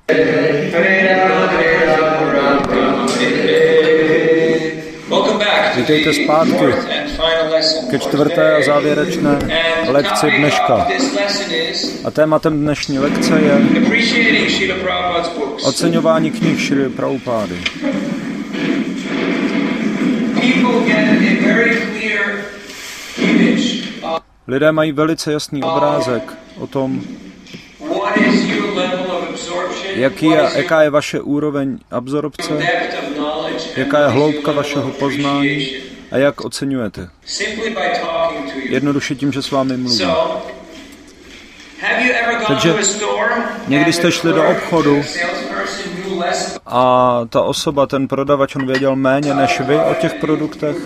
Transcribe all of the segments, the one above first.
Vítejte zpátky ke čtvrté a závěrečné lekci dneška. A tématem dnešní lekce je oceňování knih Šríly Prabhupády. Lidé mají velice jasný obrázek o tom, jaká je vaše úroveň absorpce, jaká je hloubka vašeho poznání a jak oceňujete. Jednoduše tím, že s vámi mluvím. Takže někdy jste šli do obchodu a ta osoba, ten prodavač, on věděl méně než vy o těch produktech,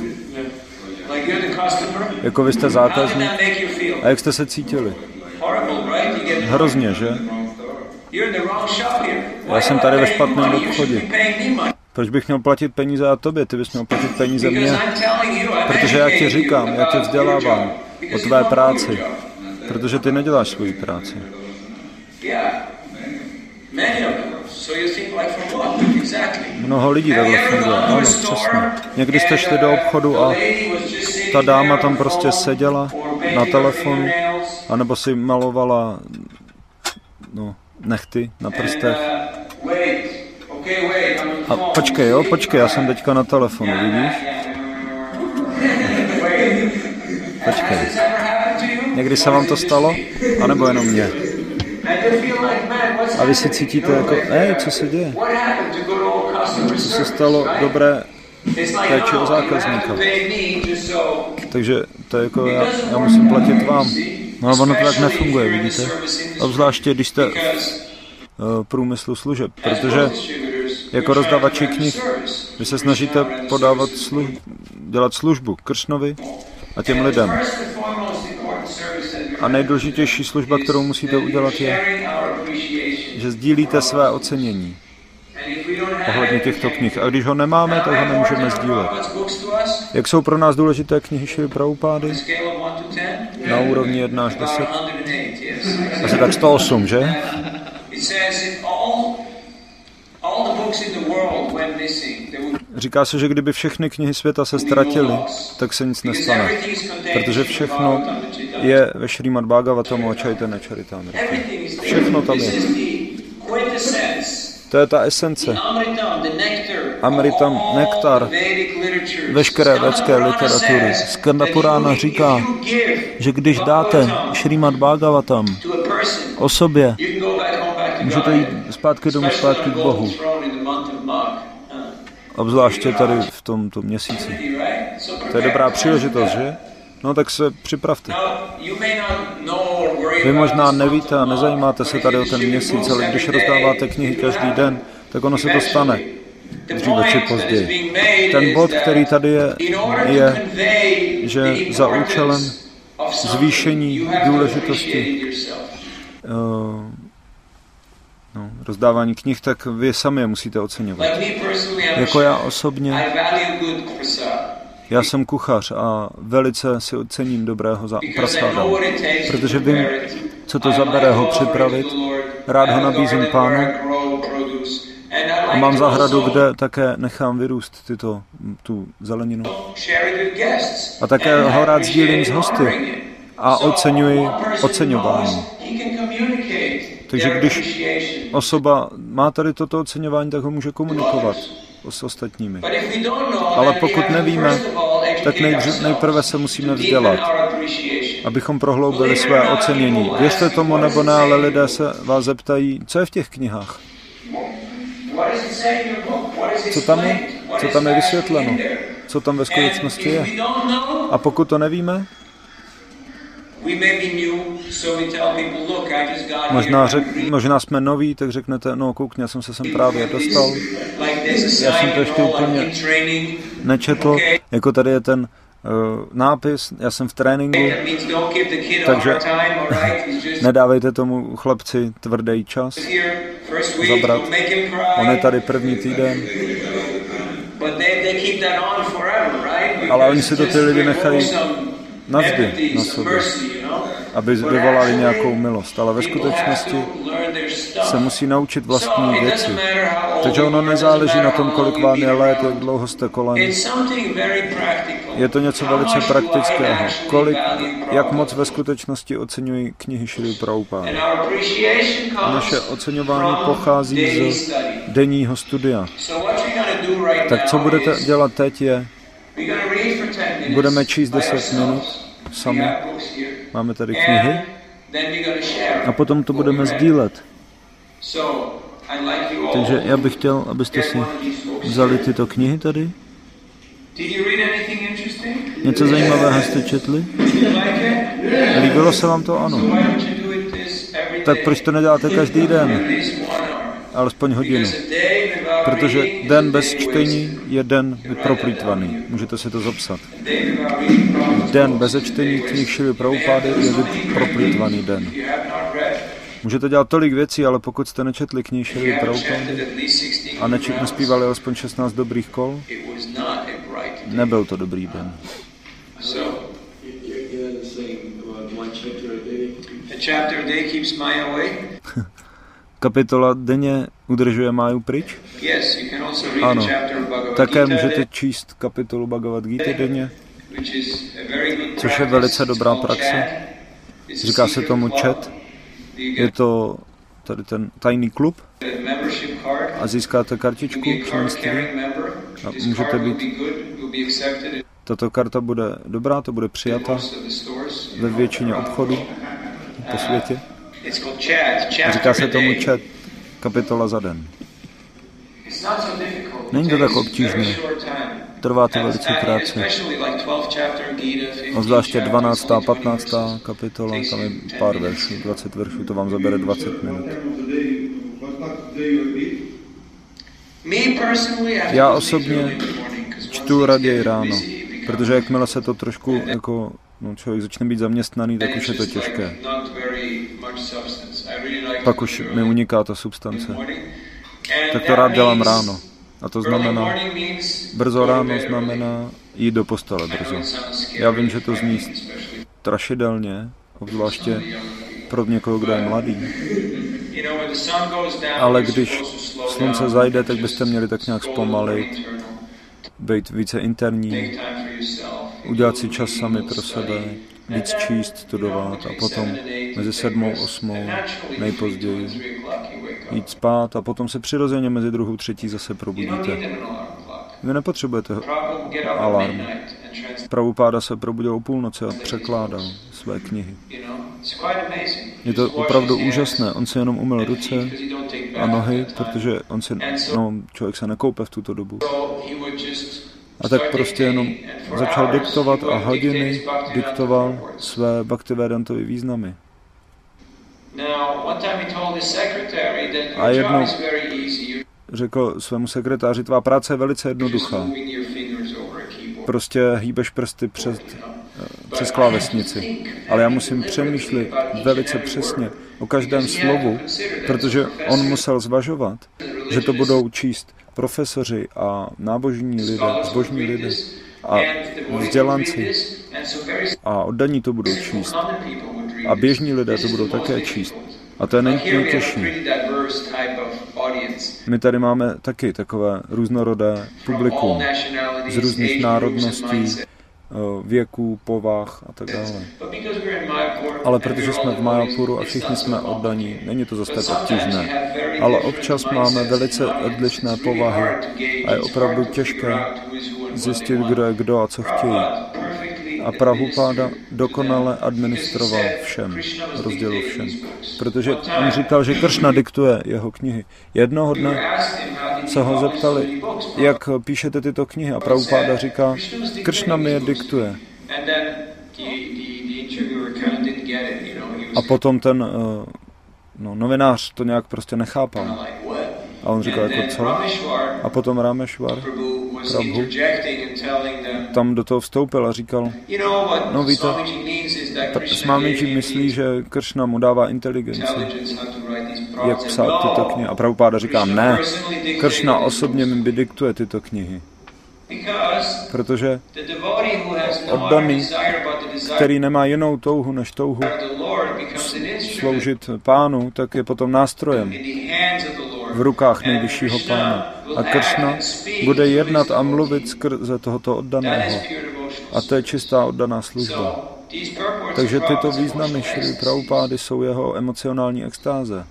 jako vy jste zákazník. A jak jste se cítili? Hrozně, že? Já jsem tady ve špatném obchodě. Proč bych měl platit peníze a tobě? Ty bys měl platit peníze mně. Protože já ti říkám, já tě vzdělávám o tvé práci. Protože ty neděláš svoji práci. Mnoho lidí takhle funguje. Ano, přesně. Někdy jste šli do obchodu a ta dáma tam prostě seděla na telefonu, anebo si malovala nechty na prstech. A počkej, já jsem teďka na telefonu, vidíš? Počkej. Někdy se vám to stalo? A nebo jenom mě? A vy si cítíte jako, co se děje? Co se stalo dobré péči o zákazníka? Takže to je jako, já musím platit vám. No ale ono to tak nefunguje, vidíte? Obzvláště, když jste v průmyslu služeb, protože jako rozdávači knih, vy se snažíte podávat dělat službu Kršnovi a těm lidem. A nejdůležitější služba, kterou musíte udělat, je, že sdílíte své ocenění ohledně těchto knih. A když ho nemáme, tak ho nemůžeme sdílet. Jak jsou pro nás důležité knihy Šríly Prabhupády? Na úrovni 1 až 10? Asi tak 108, že? Říká se, že kdyby všechny knihy světa se ztratily, tak se nic nestane. Protože všechno je ve Šrímad Bhagavatamu a Chaitanya Charitamrita. Všechno tam je. To je ta esence. Amritam, nektar, veškeré védské literatury. Skanda Purána říká, že když dáte Šrímad Bhagavatam osobě, můžete jít zpátky domů, zpátky k Bohu. Obzvláště tady v tomto měsíci. To je dobrá příležitost, že? No tak se připravte. Vy možná nevíte a nezajímáte se tady o ten měsíc, ale když rozdáváte knihy každý den, tak ono se to stane. Dříve či později. Ten bod, který tady je, že za účelem zvýšení důležitosti rozdávání knih, tak vy sami je musíte oceňovat. Jako já osobně, já jsem kuchař a velice si ocením dobrého prasáda, protože vím, co to zabere ho připravit, rád ho nabízím Pánu a mám zahradu, kde také nechám vyrůst tu zeleninu. A také ho rád sdílím s hosty a oceňuji oceňování. Takže když osoba má tady toto oceňování, tak ho může komunikovat s ostatními. Ale pokud nevíme, tak nejprve se musíme vzdělat, abychom prohloubili své ocenění. Věřte tomu nebo ne, ale lidé se vás zeptají, co je v těch knihách? Co tam je? Co tam je vysvětleno? Co tam ve skutečnosti je? A pokud to nevíme, možná jsme noví, tak řeknete, koukni, já jsem se sem právě dostal. Já jsem to ještě úplně nečetl. Jako tady je ten nápis, já jsem v tréninku, takže nedávejte tomu chlapci tvrdý čas zabrat. On je tady první týden. Ale oni si to ty lidi nechají navždy na sobě. aby vyvolali nějakou milost, ale ve skutečnosti se musí naučit vlastní věci. Takže ono nezáleží na tom, kolik vám je let, jak dlouho jste kolem. Je to něco velice praktického. Jak moc ve skutečnosti oceňují knihy Šrily Prabhupády. Naše oceňování pochází z denního studia. Tak co budete dělat teď je, budeme číst 10 minut sami. Máme tady knihy. A potom to budeme sdílet. Takže já bych chtěl, abyste si vzali tyto knihy tady. Něco zajímavého jste četli? Líbilo se vám to? Ano. Tak proč to neděláte každý den? Alespoň hodinu. Protože den bez čtení je den proplýtvaný. Můžete si to zapsat. Den bez čtení knih Šrily Prabhupády je proplýtvaný den. Můžete dělat tolik věcí, ale pokud jste nečetli knihy Šrily Prabhupády a nespívali alespoň 16 dobrých kol, nebyl to dobrý den. Kapitola denně udržuje máju pryč? Ano. Také můžete číst kapitolu Bhagavad Gita denně, což je velice dobrá praxe. Říká se tomu chat. Je to tady ten tajný klub a získáte kartičku členství a můžete být. Tato karta bude dobrá, to bude přijata ve většině obchodů po světě. Říká se tomu chat, kapitola za den. Není to tak obtížné. Trvá to velice krátce. Zvláště 12. a 15. kapitola, tam je pár veršů, 20 veršů, to vám zabere 20 minut. Já osobně čtu raději ráno, protože jakmile se to trošku jako člověk začne být zaměstnaný, tak už je to těžké. Pak už mi uniká ta substance. Tak to rád dělám ráno. A to znamená, brzo ráno znamená jít do postele brzo. Já vím, že to zní strašidelně, obzvláště pro někoho, kdo je mladý. Ale když slunce zajde, tak byste měli tak nějak zpomalit, být více interní, udělat si čas sami pro sebe, víc číst, studovat a potom mezi 7. a 8. nejpozději jít spát a potom se přirozeně mezi 2. a 3. zase probudíte. Vy nepotřebujete alarm. Prabhupáda se probudil o půlnoci a překládal své knihy. Je to opravdu úžasné. On si jenom umyl ruce a nohy, protože člověk se nekoupe v tuto dobu. A tak prostě jenom začal diktovat a hodiny diktoval své Bhaktivedantové významy. A jednou řekl svému sekretáři, tvá práce je velice jednoduchá. Prostě hýbeš prsty přes klávesnici. Ale já musím přemýšlet velice přesně o každém slovu, protože on musel zvažovat, že to budou číst profesoři a nábožní lidé, zbožní lidé a vzdělanci a oddaní to budou číst. A běžní lidé to budou také číst. A to je nejtěžší. My tady máme taky takové různorodé publikum z různých národností, věků, povah a tak dále. Ale protože jsme v Mayapuru a všichni jsme oddaní, není to zase tak obtížné. Ale občas máme velice odlišné povahy a je opravdu těžké zjistit, kdo je kdo a co chtějí. A Prabhupáda dokonale administroval všem, rozdělil všem. Protože on říkal, že Kršna diktuje jeho knihy. Jednoho dne se ho zeptali, jak píšete tyto knihy. A Prabhupáda říká, Kršna mi je diktuje. A potom ten novinář to nějak prostě nechápal. A on říkal, jako co? A potom Rameshwar, Prabhu, tam do toho vstoupil a říkal, no víte, Svámíči myslí, že Kršna mu dává inteligenci, jak psát tyto knihy. A Prabhupáda říká, ne, Kršna osobně mi diktuje tyto knihy. Protože oddaný, který nemá jinou touhu než touhu sloužit Pánu, tak je potom nástrojem v rukách nejvyššího Pána. A kršna bude jednat a mluvit skrze tohoto oddaného. A to je čistá oddaná služba. Takže tyto významy Šrily Prabhupády jsou jeho emocionální extáze.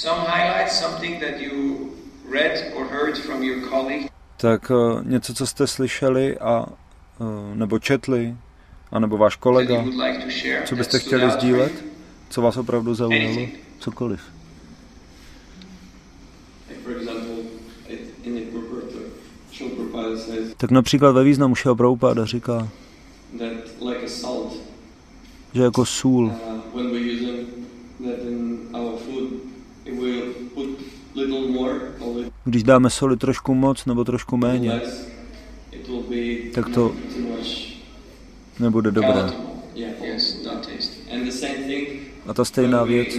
Tak něco, co jste slyšeli a nebo četli, anebo váš kolega, co byste chtěli sdílet, co vás opravdu zaujalo, cokoliv. Tak například ve významu Šrila Prabhupáda říká, že jako sůl, když dáme soli trošku moc nebo trošku méně, tak to nebude dobré. A ta stejná věc,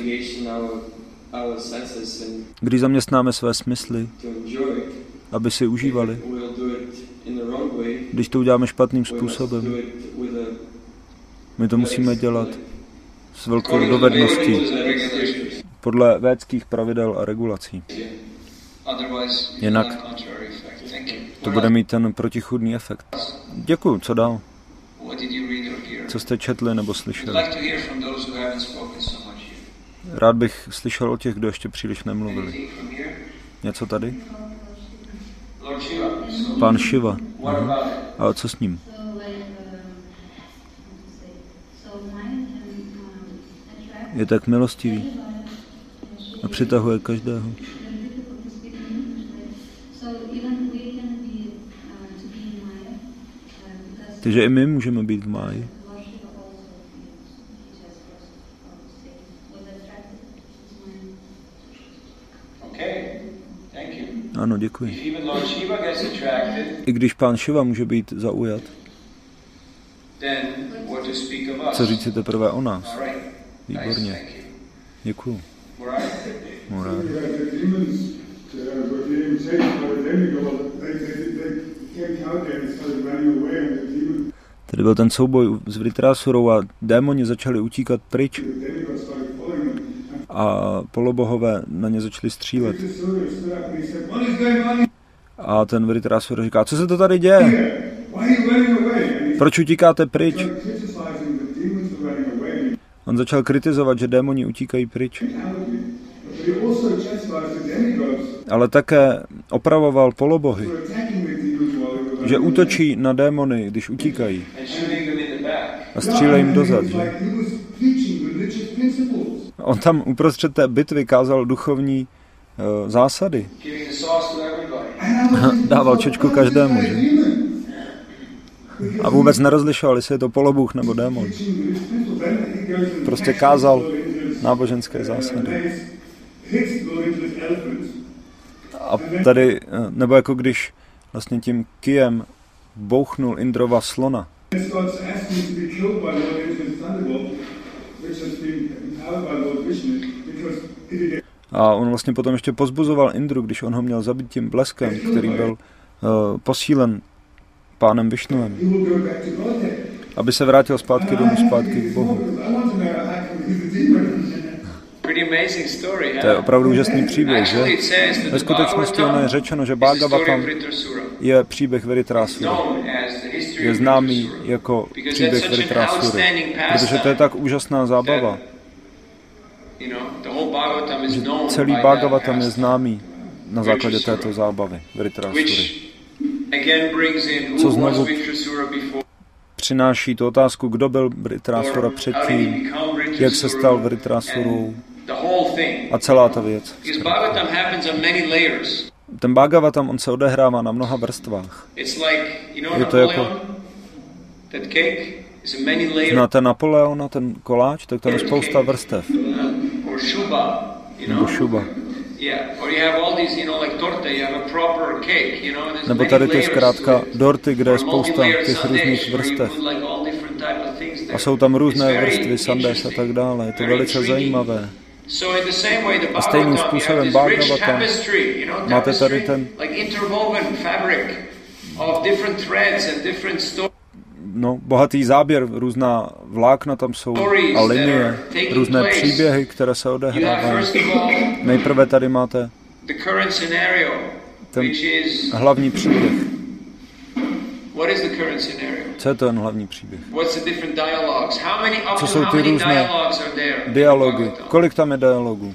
když zaměstnáme své smysly, aby si užívali, když to uděláme špatným způsobem, my to musíme dělat s velkou dovedností, podle védských pravidel a regulací. Jinak to bude mít ten protichůdný efekt. Děkuju, co dál? Co jste četli nebo slyšeli? Rád bych slyšel o těch, kdo ještě příliš nemluvili. Něco tady? Pán Šiva. A co s ním? Je tak milostivý a přitahuje každého. Takže i my můžeme být v máji. Ano, děkuji. I když pán Šiva může být zaujat, co říci teprve o nás? Výborně. Děkuji. Morál. Tady byl ten souboj s Vritrasurou a démoni začali utíkat pryč a polobohové na ně začali střílet. A ten Vritrasura říká, co se to tady děje? Proč utíkáte pryč? On začal kritizovat, že démoni utíkají pryč. Ale také opravoval polobohy, že útočí na démony, když utíkají. A střílejí jim dozad, že? On tam uprostřed té bitvy kázal duchovní zásady. Dával čočku každému, že? A vůbec nerozlišoval, jestli je to polobůh nebo démon. Prostě kázal náboženské zásady. A tady, nebo jako když vlastně tím kijem bouchnul Indrova slona. A on vlastně potom ještě pozbuzoval Indru, když on ho měl zabít tím bleskem, který byl posílen pánem Višnuem, aby se vrátil zpátky domů, zpátky k Bohu. To je opravdu úžasný příběh, že? Ve skutečnosti ono je řečeno, že Bhagavatam je příběh Vritrasury. Je známý jako příběh Vritrasury, protože to je tak úžasná zábava, že celý Bhagavatam je známý na základě této zábavy Vritrasury. Co znovu přináší tu otázku, kdo byl Vritrasura předtím, jak se stal Vritrasurou a celá ta věc. Ten Bhagavatam, on se odehrává na mnoha vrstvách. Je to jako... Znáte Napoleona, ten koláč, tak tam je spousta vrstev. Nebo šuba. Nebo tady to je zkrátka dorty, kde je spousta těch různých vrstev. A jsou tam různé vrstvy, sandes a tak dále. Je to velice zajímavé. A stejným způsobem Bhagavatam máte tady ten bohatý záběr, různá vlákna tam jsou a linie, různé příběhy, které se odehrávají. Nejprve tady máte ten hlavní příběh. Co je ten hlavní příběh? Co jsou ty různé dialogy? Kolik tam je dialogů?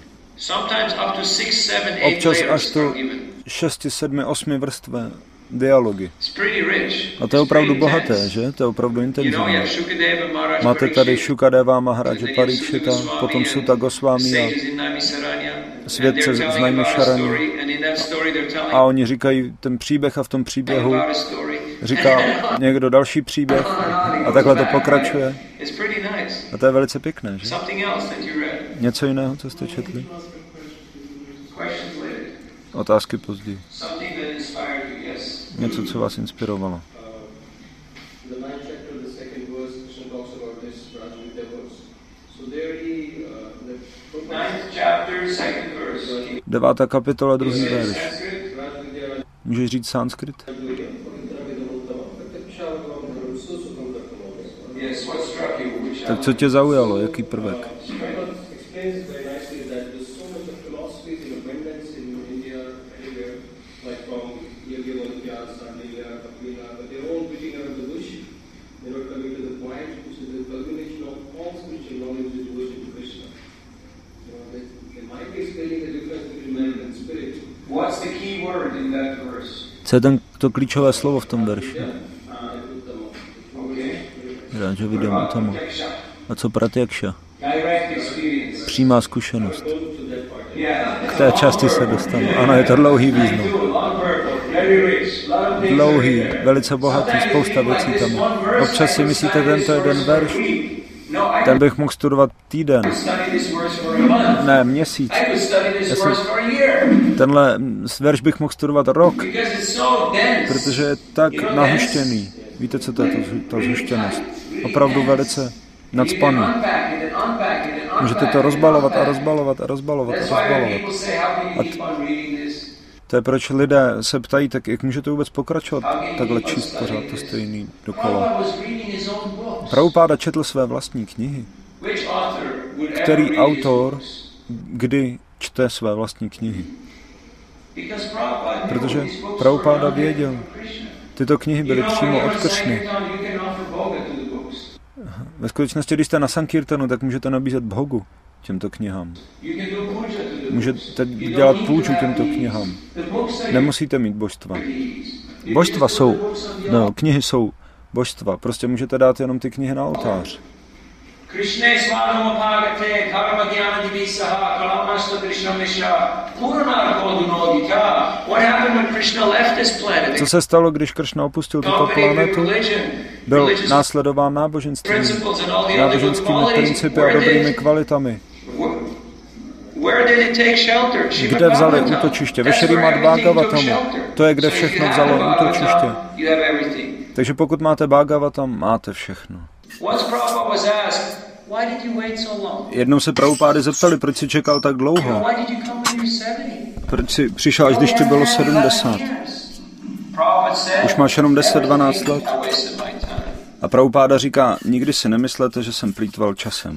Občas až to 6, 7, 8 vrstvé dialogy. A to je opravdu bohaté, že? To je opravdu intenzivní. Máte tady Šukadeva Maharaja Parikshita, potom Sutta Goswami a svědce z Naimisharanya. A oni říkají ten příběh a v tom příběhu říká někdo další příběh a takhle to pokračuje. A to je velice pěkné, že? Něco jiného, co jste četli? Otázky později. Něco, co vás inspirovalo. 9. kapitola, 2. verš. Můžeš říct sanskrit? Tak co tě zaujalo? Jaký prvek? Co je to klíčové slovo v tom verši? Ráža vidím Utama. A co Pratyaksha? Přímá zkušenost. K té části se dostanu. Ano, je to dlouhý význam. Dlouhý, velice bohatý, spousta věcí tam. Občas si myslíte, tento jeden verš, ten bych mohl studovat týden. Ne, měsíc. Tenhle verš bych mohl studovat rok, protože je tak nahuštěný. Víte, co to je ta zhuštěnost? Opravdu velice nacpaný. Můžete to rozbalovat a rozbalovat a rozbalovat a rozbalovat. To je proč lidé se ptají, tak jak můžete vůbec pokračovat takhle číst pořád to stejný dokola. Prabhupáda četl své vlastní knihy. Který autor kdy čte své vlastní knihy? Protože Prabhupáda věděl, tyto knihy byly přímo od Kršny. Ve skutečnosti, když jste na Sankirtanu, tak můžete nabízet bhogu těmto knihám. Můžete dělat půjču těmto knihám. Nemusíte mít božstva. Božstva jsou, knihy jsou božstva. Prostě můžete dát jenom ty knihy na oltář. Co se stalo, když Kršna opustil tuto planetu? Byl následován náboženskými principy a dobrými kvalitami. Kde vzali útočiště? Ve Šrimad Bhagavatamu. To je, kde všechno vzalo útočiště. Takže pokud máte Bhagavatam, máte všechno. Jednou se Prabhupády zeptali, proč si čekal tak dlouho. Proč si přišel, až když ti bylo 70. Už máš jenom 10-12 let. A Prabhupáda říká, nikdy si nemyslete, že jsem plýtval časem.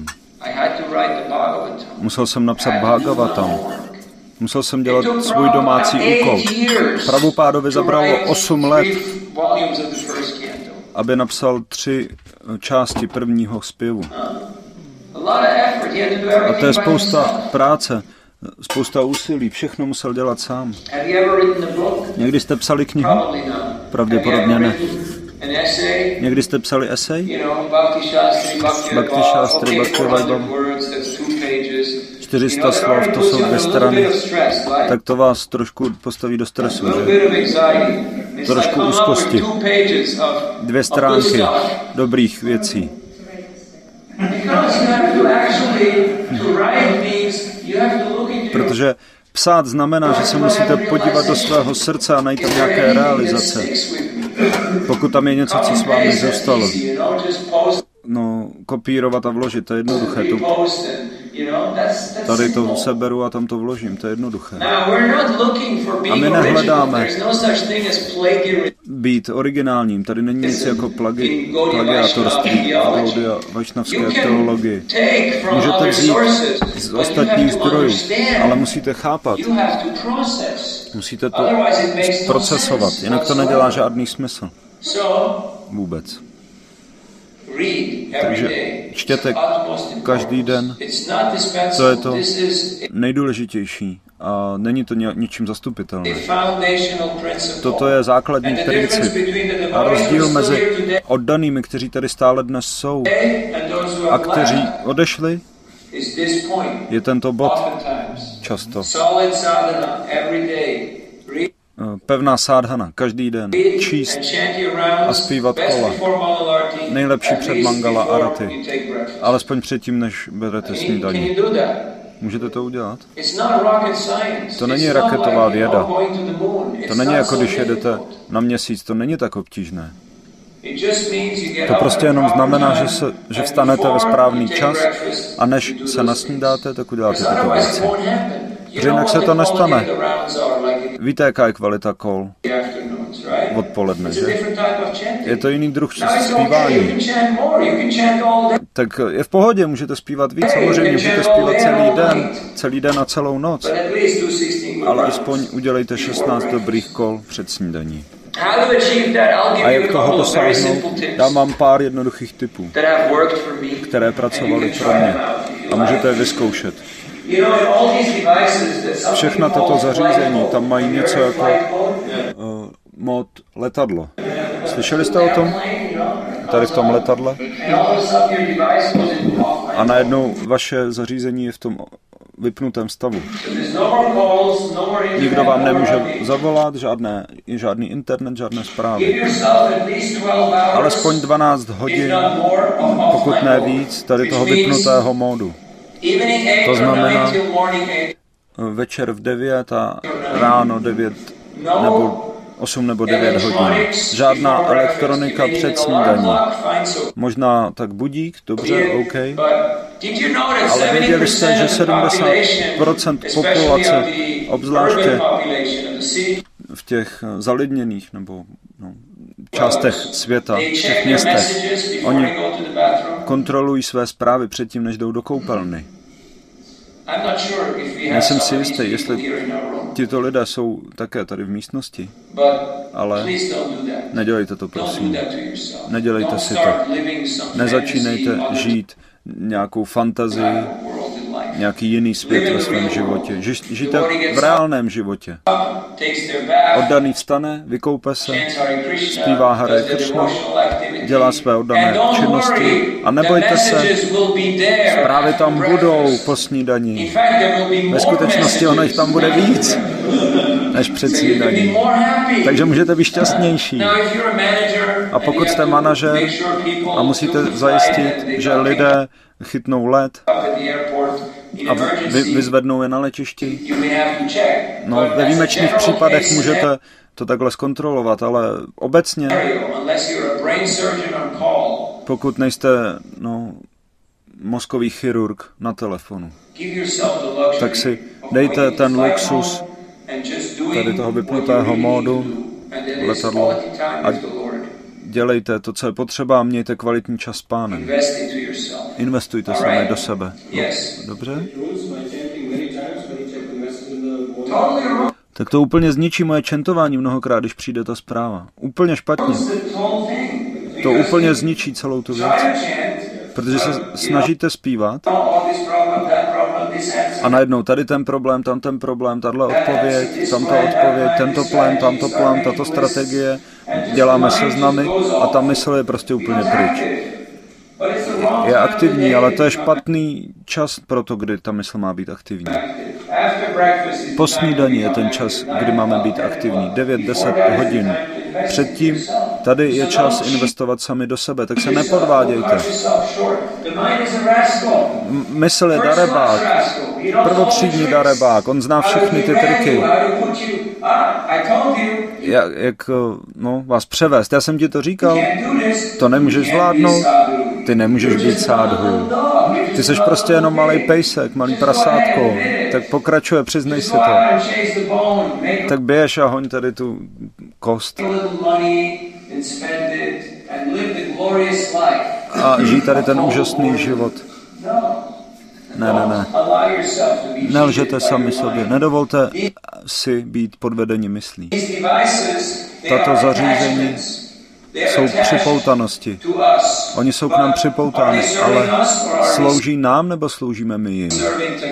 Musel jsem napsat Bhagavatam. Musel jsem dělat svůj domácí úkol. Prabhupádovi zabralo 8 let, aby napsal 3 části prvního zpěvu. A to je spousta práce, spousta úsilí, všechno musel dělat sám. Někdy jste psali knihu? Pravděpodobně ne. Někdy jste psali esej? Bhakti Shastri, Bhakti Vaibhava. 400 slov, to jsou 2 strany. Tak to vás trošku postaví do stresu, že? Trošku úzkosti. 2 stránky dobrých věcí. Protože psát znamená, že se musíte podívat do svého srdce a najít tam nějaké realizace. Pokud tam je něco, co s vámi zůstalo. Kopírovat a vložit, to je jednoduché. tady to seberu a tam to vložím, to je jednoduché. A my nehledáme být originálním, tady není nic jako plagiátorství v Gaudia Vašnavské teologii. Můžete vzít z ostatních zdrojů, ale musíte chápat. Musíte to procesovat, jinak to nedělá žádný smysl. Vůbec. Takže čtěte každý den, to je to nejdůležitější a není to ničím zastupitelné. Toto je základní princip a rozdíl mezi oddanými, kteří tady stále dnes jsou a kteří odešli, je tento bod často. Pevná sádhana, každý den, číst a zpívat kola. Nejlepší před mangala arati, alespoň předtím, než berete snídaní. Můžete to udělat? To není raketová věda. To není jako když jedete na Měsíc, to není tak obtížné. To prostě jenom znamená, že vstanete ve správný čas a než se nasnídáte, tak uděláte tyto věci. Protože jinak se to nestane. Víte, jaká je kvalita kol odpoledne, že? Je to jiný druh zpívání. Tak je v pohodě, můžete zpívat víc, samozřejmě můžete zpívat celý den a celou noc. Ale aspoň udělejte 16 dobrých kol před snídaní. A jak toho dosáhnout? Já mám pár jednoduchých tipů, které pracovaly pro mě. A můžete je vyzkoušet. Všechna tato zařízení tam mají něco jako mod letadlo. Slyšeli jste o tom? Tady v tom letadle? A najednou vaše zařízení je v tom vypnutém stavu. Nikdo vám nemůže zavolat, žádný internet, žádné zprávy. Alespoň 12 hodin, pokud ne víc, tady toho vypnutého módu. To znamená večer v 9 a ráno 9 nebo 8 nebo 9 hodin. Žádná elektronika před snídaní. Možná tak budík, dobře, OK. Ale věděli jste, že 70% populace, obzvláště v těch zalidněných nebo částech světa, v těch městech, oni kontrolují své zprávy předtím, než jdou do koupelny. Nejsem si jistý, jestli tito lidé jsou také tady v místnosti, ale nedělejte to, prosím. Nedělejte si to. Nezačínejte žít nějakou fantazii, nějaký jiný svět ve svém životě. Žijte v reálném životě. Oddaný vstane, vykoupe se, zpívá Hare Kršna, dělá své oddané činnosti a nebojte se, zprávy tam budou po snídaní. Ve skutečnosti ono jich tam bude víc než před snídaní. Takže můžete být šťastnější. A pokud jste manažer a musíte zajistit, že lidé chytnou let a vyzvednou je na letišti, no ve výjimečných případech můžete to takhle zkontrolovat, ale obecně, pokud nejste mozkový chirurg na telefonu, tak si dejte ten luxus tady toho vypnutého módu letadlo a dělejte to, co je potřeba a mějte kvalitní čas s Pánem. Investujte sami do sebe. Dobře? Tak to úplně zničí moje čentování mnohokrát, když přijde ta zpráva. Úplně špatně. To úplně zničí celou tu věc. Protože se snažíte zpívat a najednou tady ten problém, tam ten problém, tato odpověď, tamto odpověď, tento plán, tamto plán, tato strategie, děláme seznamy a ta mysl je prostě úplně pryč. Je aktivní, ale to je špatný čas pro to, kdy ta mysl má být aktivní. Po snídani je ten čas, kdy máme být aktivní. 9-10 hodin. Předtím tady je čas investovat sami do sebe, tak se nepodvádějte. Mysl je darebák. Prvotřídní darebák. On zná všechny ty triky. Jak vás převést. Já jsem ti to říkal. To nemůžeš zvládnout. ty nemůžeš být sádhu. Ty jsi prostě jenom malý pejsek, malý prasátko. Tak pokračuje, přiznej si to. Tak běž a hoň tady tu kost. A žij tady ten úžasný život. Ne. Nelžete sami sobě. Nedovolte si být podvedeni myslí. Tato zařízení jsou připoutanosti. Oni jsou k nám připoutáni, ale slouží nám nebo sloužíme my jim?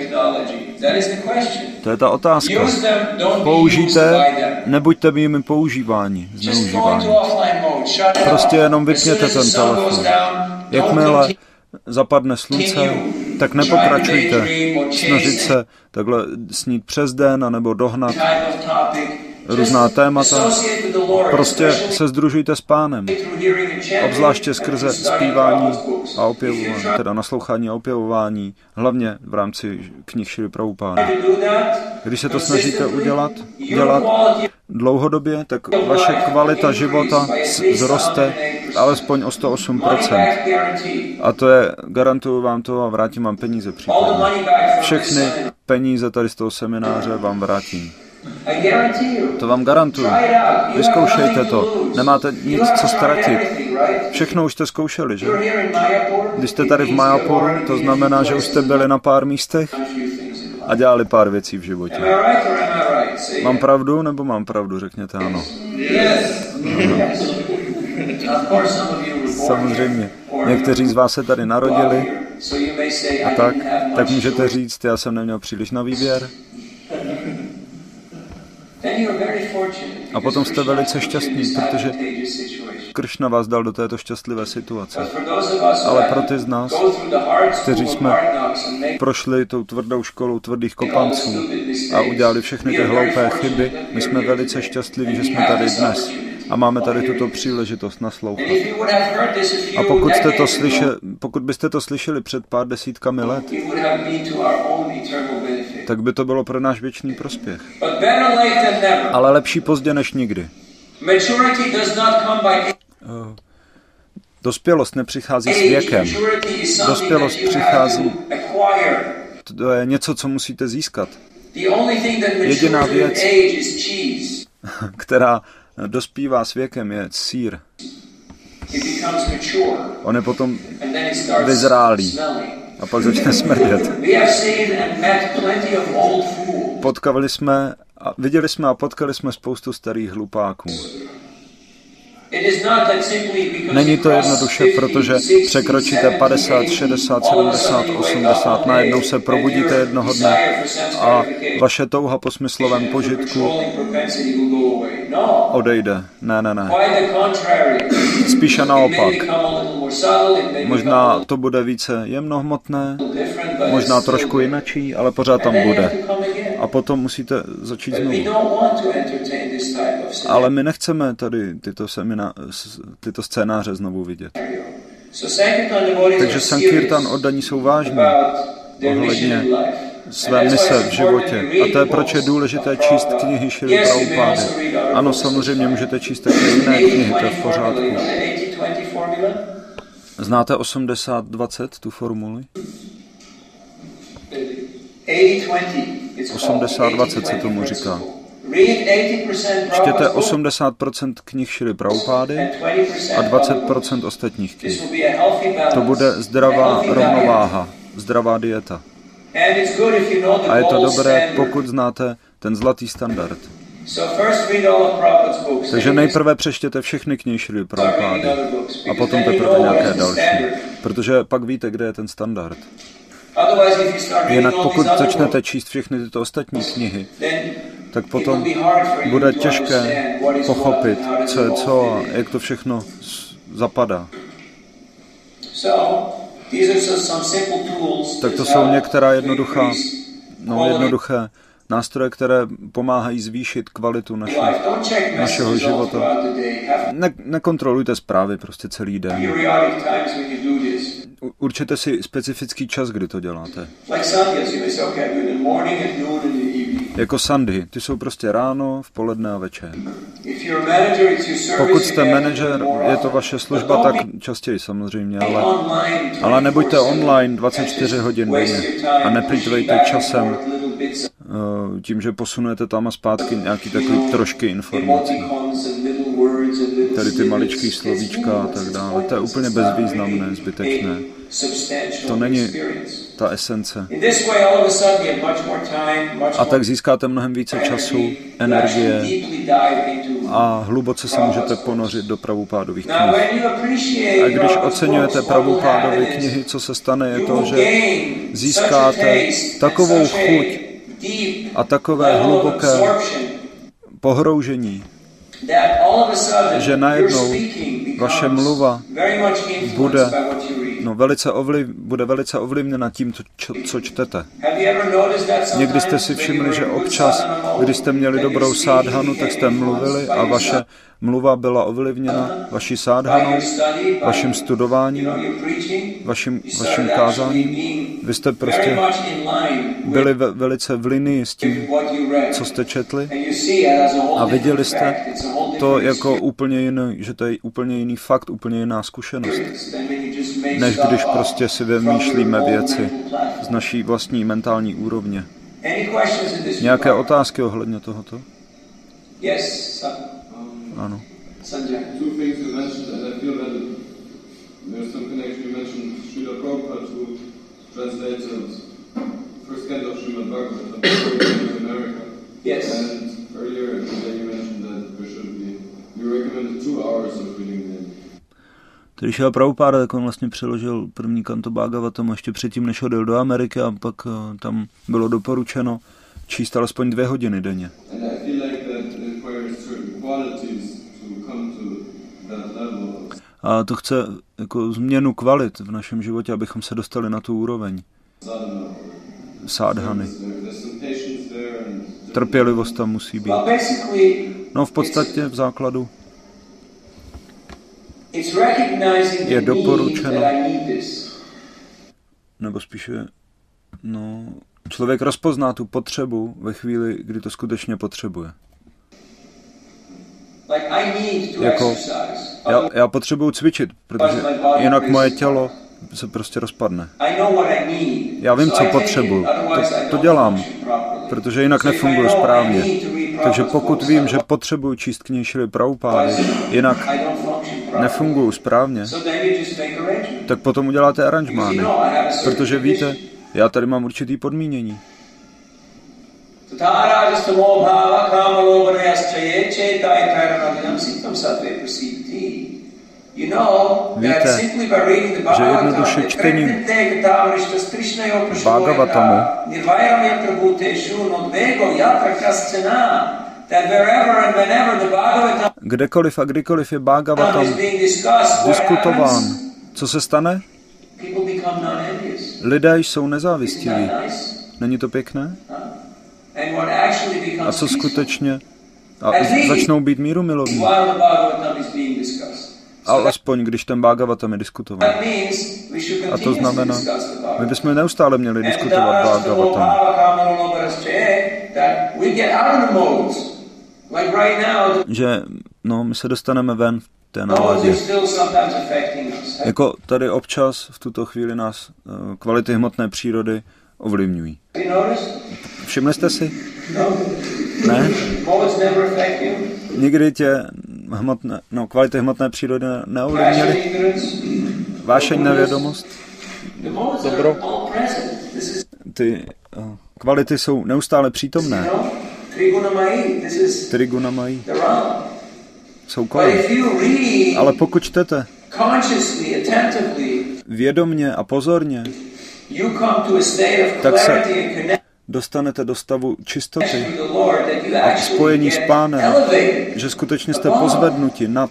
To je ta otázka. Použijte, nebuďte jimi používáni, zneužíváni. Prostě jenom vypněte ten telefon. Jakmile zapadne slunce, tak nepokračujte snažit se takhle snít přes den anebo dohnat různá témata. Prostě se sdružujte s Pánem. Obzvláště skrze zpívání a opěvování, teda naslouchání a opěvování, hlavně v rámci knih Šrily Prabhupády. Když se to snažíte dělat dlouhodobě, tak vaše kvalita života zroste alespoň o 108%. A to je, garantuju vám to a vrátím vám peníze případně. Všechny peníze tady z toho semináře vám vrátím. To vám garantuju. Vyzkoušejte to. Nemáte nic, co ztratit. Všechno už jste zkoušeli, že? Když jste tady v Mayapuru, to znamená, že už jste byli na pár místech a dělali pár věcí v životě. Mám pravdu, nebo mám pravdu? Řekněte ano. Samozřejmě. Někteří z vás se tady narodili a tak můžete říct, já jsem neměl příliš na výběr. A potom jste velice šťastní, protože Kršna vás dal do této šťastlivé situace. Ale pro ty z nás, kteří jsme prošli tou tvrdou školou tvrdých kopanců a udělali všechny ty hloupé chyby, my jsme velice šťastliví, že jsme tady dnes. A máme tady tuto příležitost naslouchat. A pokud byste to slyšeli před pár desítkami let, tak by to bylo pro náš věčný prospěch. Ale lepší pozdě než nikdy. Dospělost nepřichází s věkem. Dospělost přichází, to je něco, co musíte získat. Jediná věc, která dospívá s věkem, je sýr. On je potom vyzrálý a pak začne smrdět. Viděli jsme a potkali jsme spoustu starých hlupáků. Není to jednoduše, protože překročíte 50, 60, 70, 80, najednou se probudíte jednoho dne a vaše touha po smyslovém požitku odejde. Ne. Spíše naopak. Možná to bude více jemnohmotné, možná trošku jinačí, ale pořád tam bude. A potom musíte začít znovu. Ale my nechceme tady tyto scénáře znovu vidět. Takže Sankirtan oddaní jsou vážní ohledně své mise v životě. A to je, proč je důležité číst knihy Šrily Prabhupády. Ano, samozřejmě můžete číst také jiné knihy, to je v pořádku. Znáte 80-20, tu formuli? 80-20 se tomu říká. Čtěte 80% knih Šrily Prabhupády a 20% ostatních knih. To bude zdravá rovnováha, zdravá dieta. A je to dobré, pokud znáte ten zlatý standard. Takže nejprve přečtěte všechny knihy Šrily Prabhupády a potom teprve nějaké další. Protože pak víte, kde je ten standard. Jinak pokud začnete číst všechny tyto ostatní knihy, tak potom bude těžké pochopit, co je co a jak to všechno zapadá. Tak to jsou některá jednoduché nástroje, které pomáhají zvýšit kvalitu našeho života. Nekontrolujte zprávy prostě celý den. Určite si specifický čas, kdy to děláte. jako Sunday. Ty jsou prostě ráno, v poledne a večer. Pokud jste manažer, je to vaše služba, tak častěji samozřejmě, ale nebuďte online 24 hodin denně a neplýtvejte časem tím, že posunujete tam a zpátky nějaký takový trošky informací. Tady ty maličký slovíčka a tak dále. To je úplně bezvýznamné, zbytečné. To není ta esence. A tak získáte mnohem více času, energie a hluboce se můžete ponořit do Prabhupádových knih. A když oceňujete Prabhupádovy knihy, co se stane, je to, že získáte takovou chuť a takové hluboké pohroužení, že najednou vaše mluva bude velice ovlivněna tím, co čtete. Někdy jste si všimli, že občas, když jste měli dobrou sádhanu, tak jste mluvili a vaše mluva byla ovlivněna vaší sádhanou, vaším studováním, vaším kázáním. Vy jste prostě byli velice v linii s tím, co jste četli a viděli jste to jako úplně jiný, že to je úplně jiný fakt, úplně jiná zkušenost, než když prostě si vymýšlíme věci z naší vlastní mentální úrovně. Nějaké otázky ohledně tohoto? Ano. Když Šrila Prabhupáda, tak on vlastně přeložil první kanto Bhagavatamu ještě předtím, než odjel do Ameriky a pak tam bylo doporučeno číst alespoň 2 hodiny denně. A to chce jako změnu kvalit v našem životě, abychom se dostali na tu úroveň sádhany. Trpělivost tam musí být. No v podstatě v základu je doporučeno, nebo spíše, člověk rozpozná tu potřebu ve chvíli, kdy to skutečně potřebuje. Jako, já potřebuji cvičit, protože jinak moje tělo se prostě rozpadne. Já vím, co potřebuji. To dělám, protože jinak nefunguji správně. Takže pokud vím, že potřebuji číst knihy Šrily Prabhupády, jinak nefunguji správně, tak potom uděláte aranžmány. Protože víte, já tady mám určitý podmínění. Víte, že jednoduše čtením Bhagavatamu kdekoliv a kdykoliv je Bhagavatam diskutován, co se stane? Lidé jsou nezávistiví. Není to pěkné? A co skutečně? A začnou být mírumilovní. Alespoň, když ten Bhagavatam je diskutován. A to znamená, my bychom neustále měli diskutovat Bhagavatam. Že, my se dostaneme ven v té náladě. Jako tady občas v tuto chvíli nás kvality hmotné přírody ovlivňují. Všimli jste si? Ne? Nikdy tě kvality hmotné přírody neovlivnily? Vášeň, nevědomost? Dobro? Ty kvality jsou neustále přítomné. Trigunamají. Jsou kolem. Ale pokud čtete vědomně a pozorně, tak se dostanete do stavu čistoty a spojení s Pánem, že skutečně jste pozvednuti nad